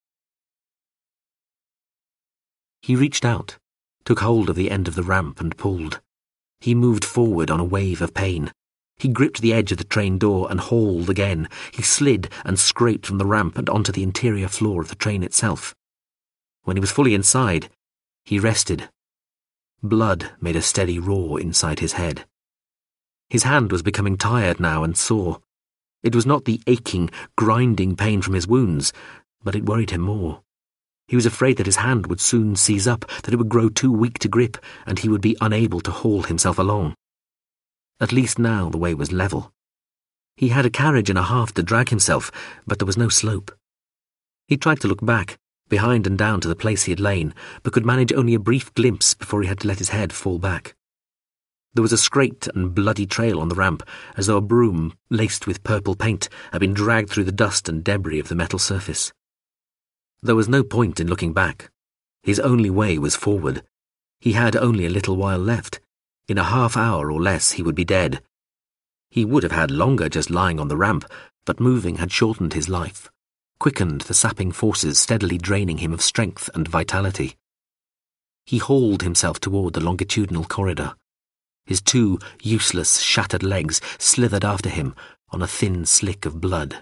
He reached out, took hold of the end of the ramp and pulled. He moved forward on a wave of pain. He gripped the edge of the train door and hauled again. He slid and scraped from the ramp and onto the interior floor of the train itself. When he was fully inside, he rested. Blood made a steady roar inside his head. His hand was becoming tired now and sore. It was not the aching, grinding pain from his wounds, but it worried him more. He was afraid that his hand would soon seize up, that it would grow too weak to grip, and he would be unable to haul himself along. At least now the way was level. He had a carriage and a half to drag himself, but there was no slope. He tried to look back, behind and down to the place he had lain, but could manage only a brief glimpse before he had to let his head fall back. There was a scraped and bloody trail on the ramp, as though a broom, laced with purple paint, had been dragged through the dust and debris of the metal surface. There was no point in looking back. His only way was forward. He had only a little while left. In a half hour or less he would be dead. He would have had longer just lying on the ramp, but moving had shortened his life, quickened the sapping forces steadily draining him of strength and vitality. He hauled himself toward the longitudinal corridor. His two useless, shattered legs slithered after him on a thin slick of blood.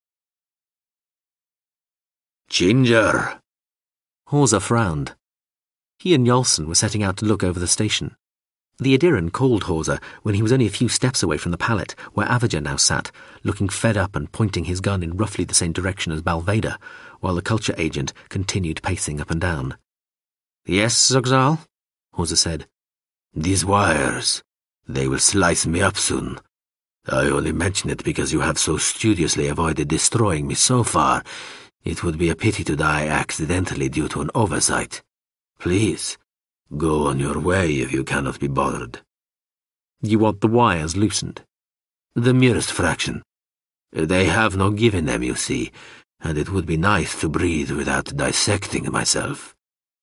Ginger! Hawser frowned. He and Jarlsson were setting out to look over the station. The Adiran called Hawser when he was only a few steps away from the pallet where Avager now sat, looking fed up and pointing his gun in roughly the same direction as Balveda, while the culture agent continued pacing up and down. Yes, Zogzal? Hawser said. These wires, they will slice me up soon. I only mention it because you have so studiously avoided destroying me so far. It would be a pity to die accidentally due to an oversight. Please, go on your way if you cannot be bothered. You want the wires loosened? The merest fraction. They have no give in them, you see, and it would be nice to breathe without dissecting myself.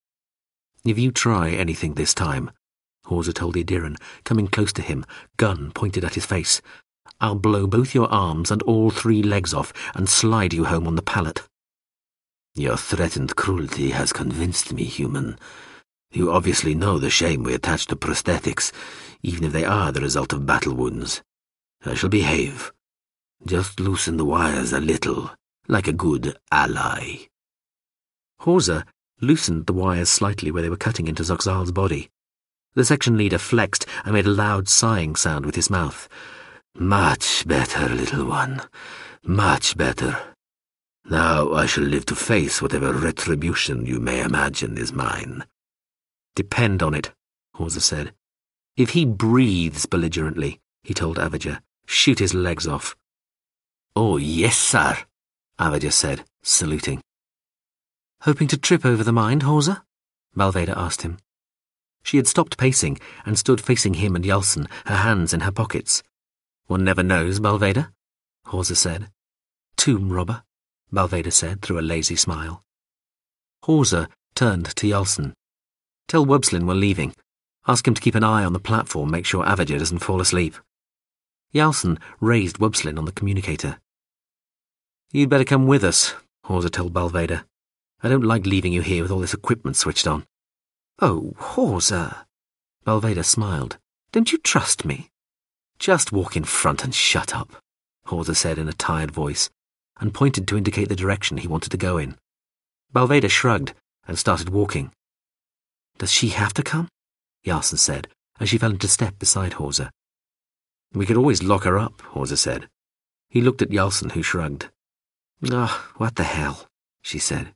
If you try anything this time, Hawser told the Adiran, coming close to him, gun pointed at his face, I'll blow both your arms and all 3 legs off and slide you home on the pallet. Your threatened cruelty has convinced me, human. You obviously know the shame we attach to prosthetics, even if they are the result of battle wounds. I shall behave. Just loosen the wires a little, like a good ally. Hawser loosened the wires slightly where they were cutting into Zogzal's body. The section leader flexed and made a loud sighing sound with his mouth. Much better, little one. Much better. Now I shall live to face whatever retribution you may imagine is mine. Depend on it, Hawser said. If he breathes belligerently, he told Avager, shoot his legs off. Oh, yes, sir, Avager said, saluting. Hoping to trip over the mind, Hawser? Balveda asked him. She had stopped pacing and stood facing him and Jarlsson, her hands in her pockets. One never knows, Balveda, Hawser said. Tomb robber, Balveda said through a lazy smile. Hawser turned to Jarlsson. Tell Wubslin we're leaving. Ask him to keep an eye on the platform, make sure Avager doesn't fall asleep. Jarlsson raised Wubslin on the communicator. You'd better come with us, Hawser told Balveda. I don't like leaving you here with all this equipment switched on. Oh, Hawser, Balveda smiled. Don't you trust me? Just walk in front and shut up, Hawser said in a tired voice, and pointed to indicate the direction he wanted to go in. Balveda shrugged and started walking. Does she have to come? Jarlsson said, as she fell into step beside Hawser. We could always lock her up, Hawser said. He looked at Jarlsson, who shrugged. What the hell, she said.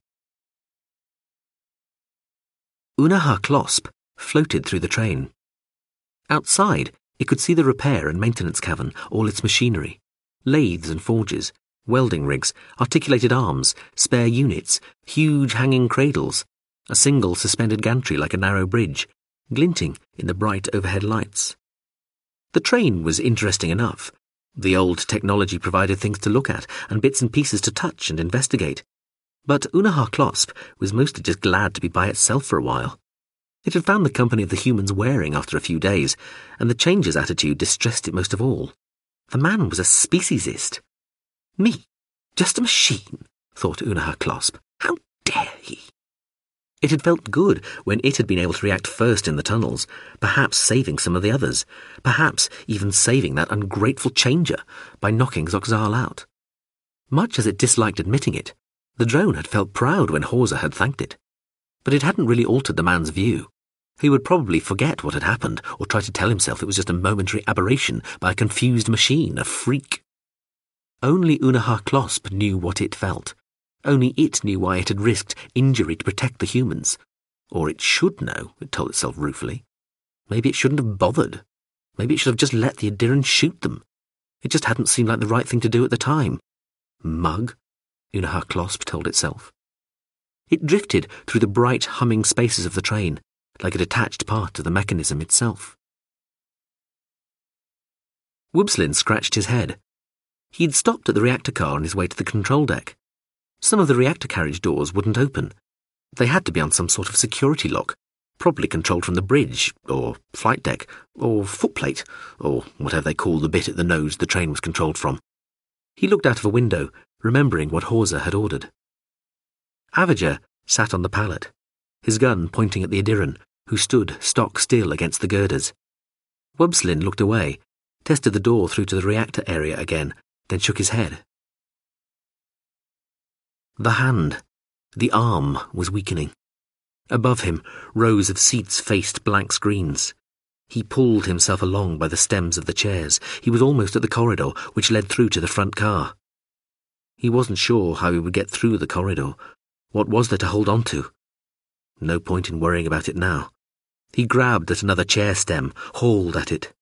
Unaha Klosp floated through the train. Outside, it could see the repair and maintenance cavern, all its machinery. Lathes and forges, welding rigs, articulated arms, spare units, huge hanging cradles, a single suspended gantry like a narrow bridge, glinting in the bright overhead lights. The train was interesting enough. The old technology provided things to look at and bits and pieces to touch and investigate. But Unaha Closp was mostly just glad to be by itself for a while. It had found the company of the humans wearing after a few days, and the changer's attitude distressed it most of all. The man was a speciesist. Me, just a machine, thought Unaha Closp. How dare he? It had felt good when it had been able to react first in the tunnels, perhaps saving some of the others, perhaps even saving that ungrateful changer by knocking Zoxal out. Much as it disliked admitting it, the drone had felt proud when Hawser had thanked it. But it hadn't really altered the man's view. He would probably forget what had happened or try to tell himself it was just a momentary aberration by a confused machine, a freak. Only Unaha Closp knew what it felt. Only it knew why it had risked injury to protect the humans. Or it should know, it told itself ruefully. Maybe it shouldn't have bothered. Maybe it should have just let the Adiran shoot them. It just hadn't seemed like the right thing to do at the time. Mug, Unaha Closp told itself. It drifted through the bright, humming spaces of the train, like a detached part of the mechanism itself. Wubslin scratched his head. He'd stopped at the reactor car on his way to the control deck. Some of the reactor carriage doors wouldn't open. They had to be on some sort of security lock, probably controlled from the bridge, or flight deck, or footplate, or whatever they call the bit at the nose the train was controlled from. He looked out of a window, remembering what Hawser had ordered. Avager sat on the pallet, his gun pointing at the Adiran, who stood stock still against the girders. Wubslin looked away, tested the door through to the reactor area again, then shook his head. The hand, the arm, was weakening. Above him, rows of seats faced blank screens. He pulled himself along by the stems of the chairs. He was almost at the corridor, which led through to the front car. He wasn't sure how he would get through the corridor. What was there to hold on to? No point in worrying about it now. He grabbed at another chair stem, hauled at it.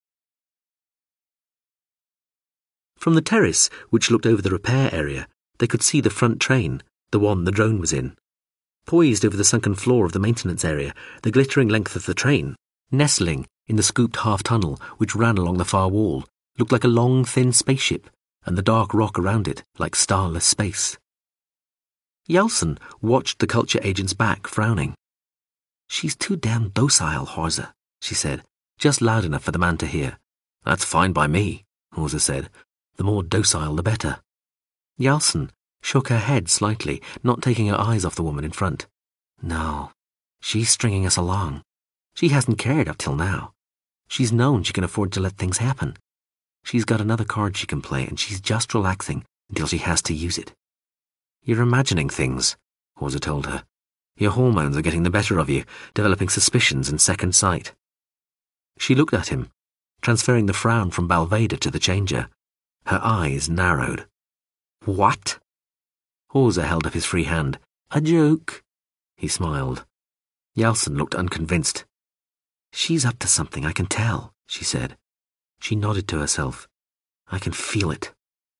From the terrace, which looked over the repair area, they could see the front train, the one the drone was in. Poised over the sunken floor of the maintenance area, the glittering length of the train, nestling in the scooped half-tunnel which ran along the far wall, looked like a long, thin spaceship, and the dark rock around it like starless space. Yalson watched the culture agent's back, frowning. "She's too damn docile, Hawser," she said, just loud enough for the man to hear. "That's fine by me," Hawser said. "The more docile, the better." Yalson shook her head slightly, not taking her eyes off the woman in front. "No, she's stringing us along. She hasn't cared up till now. She's known she can afford to let things happen. She's got another card she can play, and she's just relaxing until she has to use it." "You're imagining things," Hawser told her. "Your hormones are getting the better of you, developing suspicions and second sight." She looked at him, transferring the frown from Balveda to the changer. Her eyes narrowed. "What?" Hawser held up his free hand. "A joke." He smiled. Yalson looked unconvinced. "She's up to something, I can tell," she said. She nodded to herself. "I can feel it."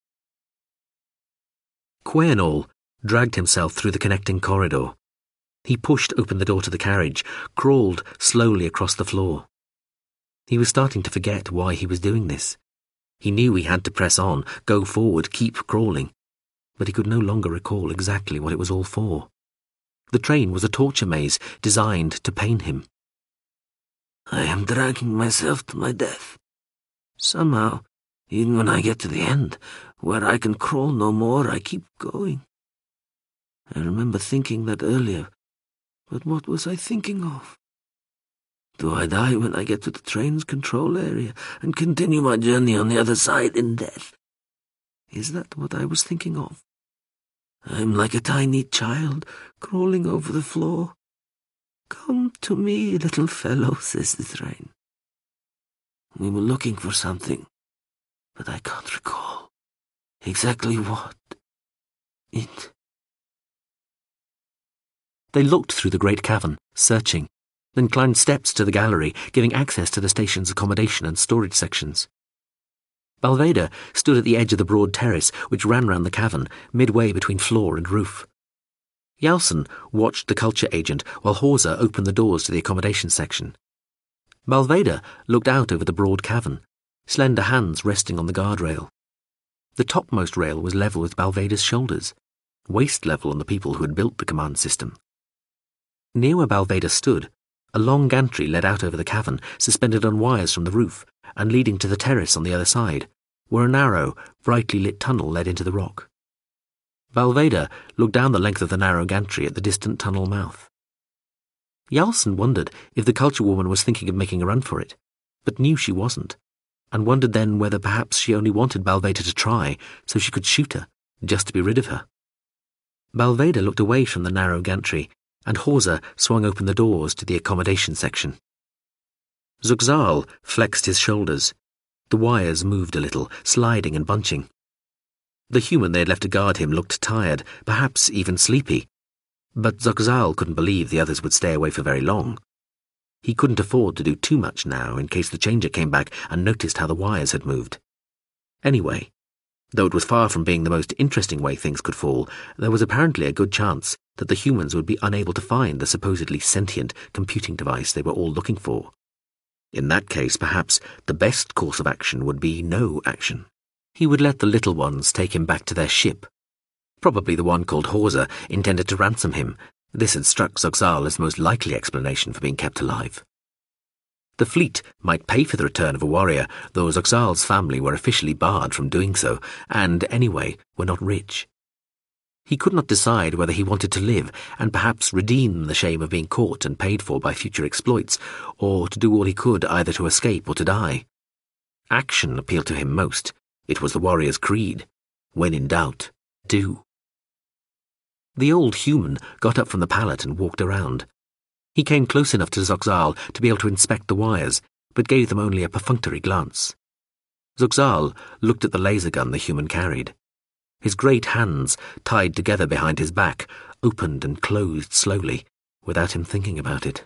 Quernall dragged himself through the connecting corridor. He pushed open the door to the carriage, crawled slowly across the floor. He was starting to forget why he was doing this. He knew he had to press on, go forward, keep crawling, but he could no longer recall exactly what it was all for. The train was a torture maze designed to pain him. "I am dragging myself to my death. Somehow, even when I get to the end, where I can crawl no more, I keep going. I remember thinking that earlier, but what was I thinking of? Do I die when I get to the train's control area and continue my journey on the other side in death? Is that what I was thinking of? I'm like a tiny child crawling over the floor. Come to me, little fellow, says the train. We were looking for something, but I can't recall exactly what. It. They looked through the great cavern, searching, then climbed steps to the gallery, giving access to the station's accommodation and storage sections. Balveda stood at the edge of the broad terrace which ran round the cavern, midway between floor and roof. Yalson watched the culture agent while Hawser opened the doors to the accommodation section. Balveda looked out over the broad cavern, slender hands resting on the guardrail. The topmost rail was level with Balveda's shoulders, waist level on the people who had built the command system. Near where Balveda stood, a long gantry led out over the cavern, suspended on wires from the roof, and leading to the terrace on the other side, where a narrow, brightly lit tunnel led into the rock. Balveda looked down the length of the narrow gantry at the distant tunnel mouth. Yalson wondered if the culture woman was thinking of making a run for it, but knew she wasn't, and wondered then whether perhaps she only wanted Balveda to try so she could shoot her, just to be rid of her. Balveda looked away from the narrow gantry, and Hawser swung open the doors to the accommodation section. Zugzal flexed his shoulders. The wires moved a little, sliding and bunching. The human they had left to guard him looked tired, perhaps even sleepy. But Zugzal couldn't believe the others would stay away for very long. He couldn't afford to do too much now in case the changer came back and noticed how the wires had moved. Anyway, though it was far from being the most interesting way things could fall, there was apparently a good chance that the humans would be unable to find the supposedly sentient computing device they were all looking for. In that case, perhaps the best course of action would be no action. He would let the little ones take him back to their ship. Probably the one called Hawser intended to ransom him. This had struck Zugzal as the most likely explanation for being kept alive. The fleet might pay for the return of a warrior, though Zugzal's family were officially barred from doing so, and, anyway, were not rich. He could not decide whether he wanted to live and perhaps redeem the shame of being caught and paid for by future exploits, or to do all he could either to escape or to die. Action appealed to him most. It was the warrior's creed. When in doubt, do. The old human got up from the pallet and walked around. He came close enough to Zugzal to be able to inspect the wires, but gave them only a perfunctory glance. Zugzal looked at the laser gun the human carried. His great hands, tied together behind his back, opened and closed slowly, without him thinking about it.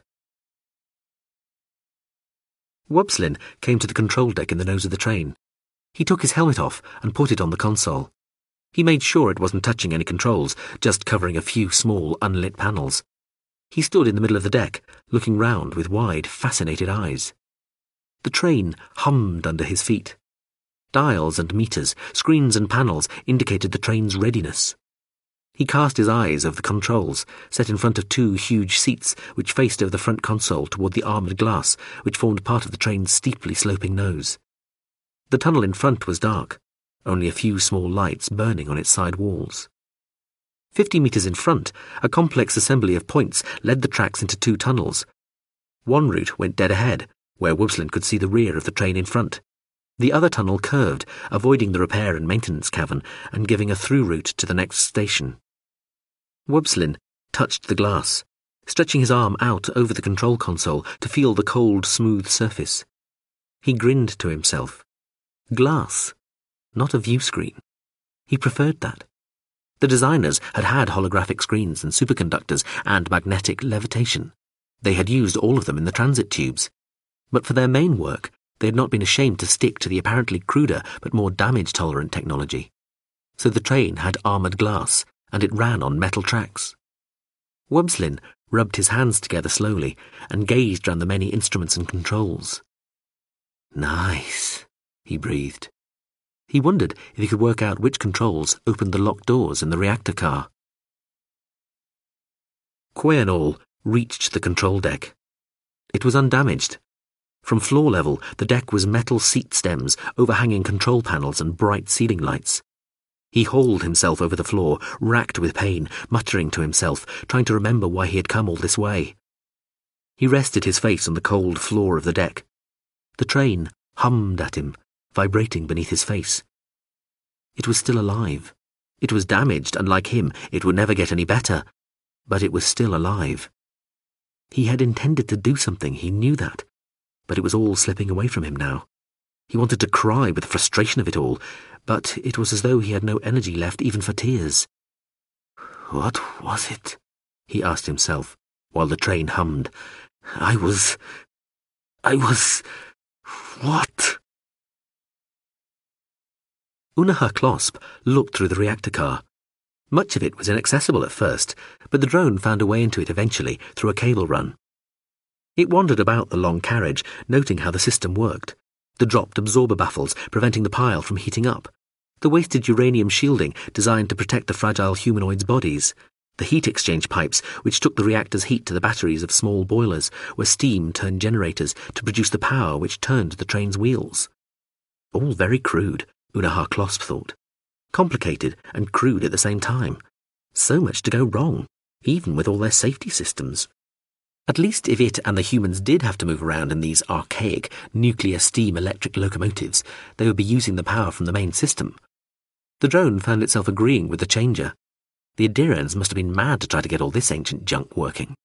Wobslin came to the control deck in the nose of the train. He took his helmet off and put it on the console. He made sure it wasn't touching any controls, just covering a few small, unlit panels. He stood in the middle of the deck, looking round with wide, fascinated eyes. The train hummed under his feet. Dials and meters, screens and panels indicated the train's readiness. He cast his eyes over the controls, set in front of two huge seats which faced over the front console toward the armoured glass which formed part of the train's steeply sloping nose. The tunnel in front was dark, only a few small lights burning on its side walls. 50 metres in front, a complex assembly of points led the tracks into two tunnels. One route went dead ahead, where Wobslin could see the rear of the train in front. The other tunnel curved, avoiding the repair and maintenance cavern and giving a through route to the next station. Wobslin touched the glass, stretching his arm out over the control console to feel the cold, smooth surface. He grinned to himself. Glass, not a view screen. He preferred that. The designers had had holographic screens and superconductors and magnetic levitation. They had used all of them in the transit tubes. But for their main work, they had not been ashamed to stick to the apparently cruder but more damage-tolerant technology. So the train had armoured glass, and it ran on metal tracks. Wobslin rubbed his hands together slowly and gazed round the many instruments and controls. Nice, he breathed. He wondered if he could work out which controls opened the locked doors in the reactor car. Quainall reached the control deck. It was undamaged. From floor level, the deck was metal seat stems, overhanging control panels and bright ceiling lights. He hauled himself over the floor, racked with pain, muttering to himself, trying to remember why he had come all this way. He rested his face on the cold floor of the deck. The train hummed at him, vibrating beneath his face. It was still alive. It was damaged, and like him, it would never get any better. But it was still alive. He had intended to do something, he knew that. But it was all slipping away from him now. He wanted to cry with the frustration of it all, but it was as though he had no energy left even for tears. What was it? He asked himself, while the train hummed. I was... What? Unaha Klosp looked through the reactor car. Much of it was inaccessible at first, but the drone found a way into it eventually through a cable run. It wandered about the long carriage, noting how the system worked. The dropped absorber baffles preventing the pile from heating up. The wasted uranium shielding designed to protect the fragile humanoids' bodies. The heat exchange pipes, which took the reactor's heat to the batteries of small boilers, where steam turned generators to produce the power which turned the train's wheels. All very crude, Unaha Klosp thought. Complicated and crude at the same time. So much to go wrong, even with all their safety systems. At least if it and the humans did have to move around in these archaic nuclear steam electric locomotives, they would be using the power from the main system. The drone found itself agreeing with the changer. The Adirans must have been mad to try to get all this ancient junk working.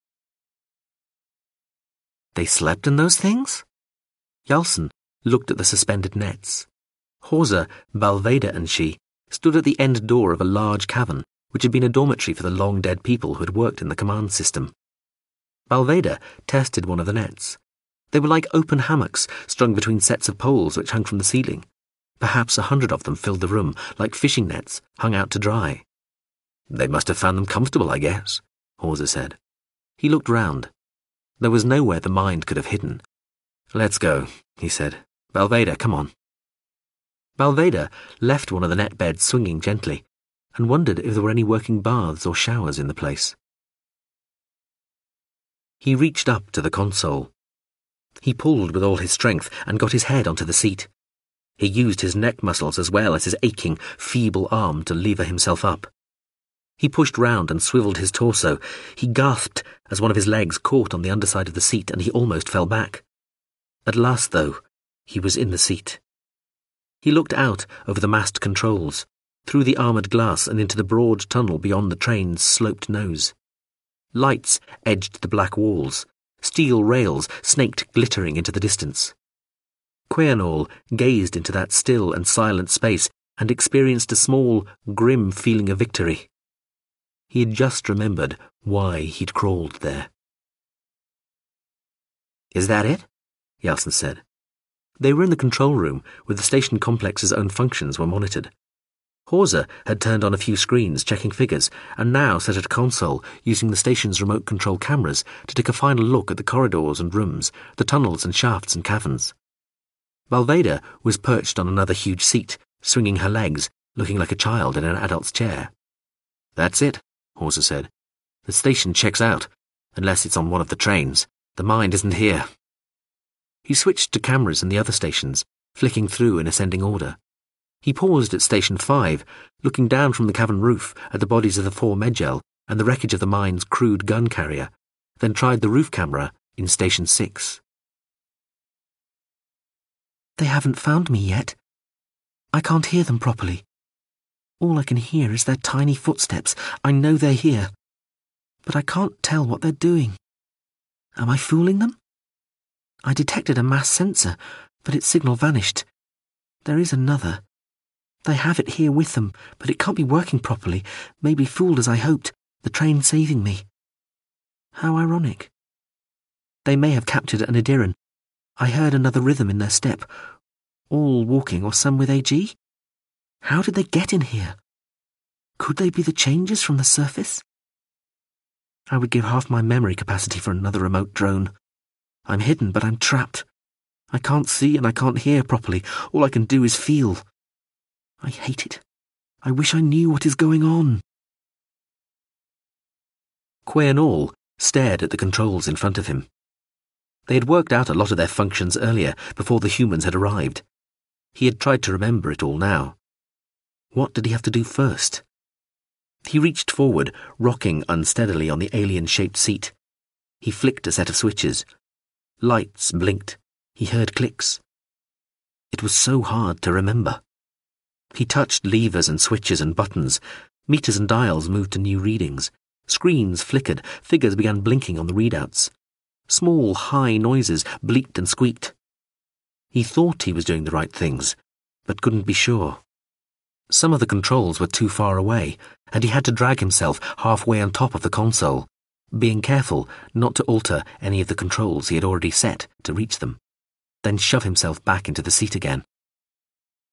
They slept in those things? Yalson looked at the suspended nets. Hawser, Balveda and she stood at the end door of a large cavern, which had been a dormitory for the long-dead people who had worked in the command system. Balveda tested one of the nets. They were like open hammocks strung between sets of poles which hung from the ceiling. Perhaps 100 of them filled the room, like fishing nets, hung out to dry. They must have found them comfortable, I guess, Hawser said. He looked round. There was nowhere the mind could have hidden. Let's go, he said. Balveda, come on. Balveda left one of the net beds swinging gently, and wondered if there were any working baths or showers in the place. He reached up to the console. He pulled with all his strength and got his head onto the seat. He used his neck muscles as well as his aching, feeble arm to lever himself up. He pushed round and swiveled his torso. He gasped as one of his legs caught on the underside of the seat and he almost fell back. At last, though, he was in the seat. He looked out over the massed controls, through the armoured glass and into the broad tunnel beyond the train's sloped nose. Lights edged the black walls. Steel rails snaked glittering into the distance. Quaernall gazed into that still and silent space and experienced a small, grim feeling of victory. He had just remembered why he'd crawled there. Is that it? Yalson said. They were in the control room, where the station complex's own functions were monitored. Hawser had turned on a few screens checking figures, and now sat at a console using the station's remote control cameras to take a final look at the corridors and rooms, the tunnels and shafts and caverns. Balveda was perched on another huge seat, swinging her legs, looking like a child in an adult's chair. That's it, Hawser said. The station checks out, unless it's on one of the trains. The mind isn't here. He switched to cameras in the other stations, flicking through in ascending order. He paused at Station 5, looking down from the cavern roof at the bodies of the 4 Medjel and the wreckage of the mine's crude gun carrier, then tried the roof camera in Station 6. They haven't found me yet. I can't hear them properly. All I can hear is their tiny footsteps. I know they're here. But I can't tell what they're doing. Am I fooling them? I detected a mass sensor, but its signal vanished. There is another. They have it here with them, but it can't be working properly. Maybe fooled as I hoped, the train saving me. How ironic. They may have captured an Adiran. I heard another rhythm in their step. All walking or some with AG? How did they get in here? Could they be the changers from the surface? I would give half my memory capacity for another remote drone. I'm hidden, but I'm trapped. I can't see and I can't hear properly. All I can do is feel. I hate it. I wish I knew what is going on. Quaernall stared at the controls in front of him. They had worked out a lot of their functions earlier, before the humans had arrived. He had tried to remember it all now. What did he have to do first? He reached forward, rocking unsteadily on the alien-shaped seat. He flicked a set of switches. Lights blinked. He heard clicks. It was so hard to remember. He touched levers and switches and buttons. Meters and dials moved to new readings. Screens flickered. Figures began blinking on the readouts. Small, high noises bleeped and squeaked. He thought he was doing the right things, but couldn't be sure. Some of the controls were too far away, and he had to drag himself halfway on top of the console, being careful not to alter any of the controls he had already set to reach them, then shove himself back into the seat again.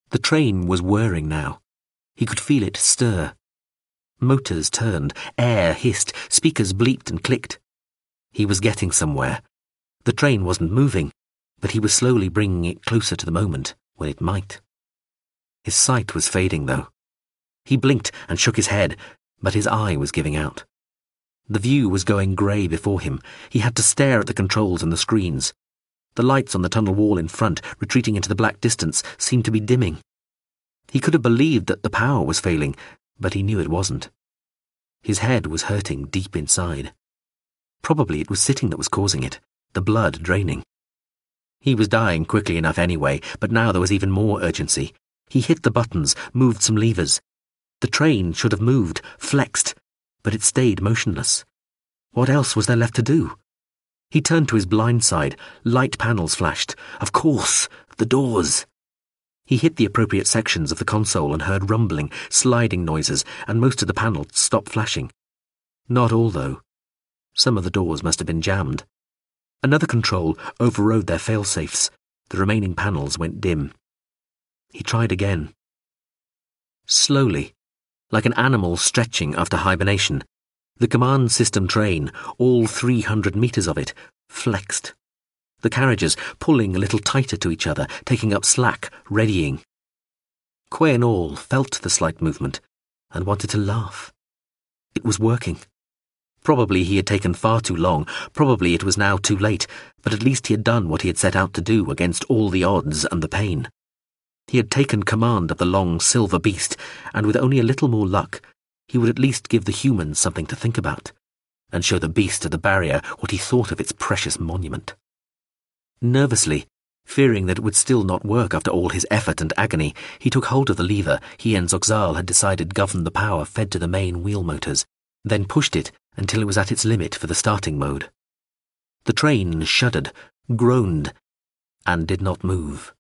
The train was whirring now. He could feel it stir. Motors turned, air hissed, speakers bleeped and clicked. He was getting somewhere. The train wasn't moving, but he was slowly bringing it closer to the moment when it might. His sight was fading, though. He blinked and shook his head, but his eye was giving out. The view was going grey before him. He had to stare at the controls and the screens. The lights on the tunnel wall in front, retreating into the black distance, seemed to be dimming. He could have believed that the power was failing, but he knew it wasn't. His head was hurting deep inside. Probably it was sitting that was causing it, the blood draining. He was dying quickly enough anyway, but now there was even more urgency. He hit the buttons, moved some levers. The train should have moved, flexed, but it stayed motionless. What else was there left to do? He turned to his blind side. Light panels flashed. Of course, the doors. He hit the appropriate sections of the console and heard rumbling, sliding noises, and most of the panels stopped flashing. Not all, though. Some of the doors must have been jammed. Another control overrode their fail-safes. The remaining panels went dim. He tried again. Slowly, like an animal stretching after hibernation, the command system train, all 300 meters of it, flexed. The carriages pulling a little tighter to each other, taking up slack, readying. Quay and all felt the slight movement and wanted to laugh. It was working. Probably he had taken far too long, probably it was now too late, but at least he had done what he had set out to do against all the odds and the pain. He had taken command of the long silver beast, and with only a little more luck, he would at least give the humans something to think about, and show the beast at the barrier what he thought of its precious monument. Nervously, fearing that it would still not work after all his effort and agony, he took hold of the lever he and Zoxal had decided governed the power fed to the main wheel motors, then pushed it until it was at its limit for the starting mode. The train shuddered, groaned, and did not move.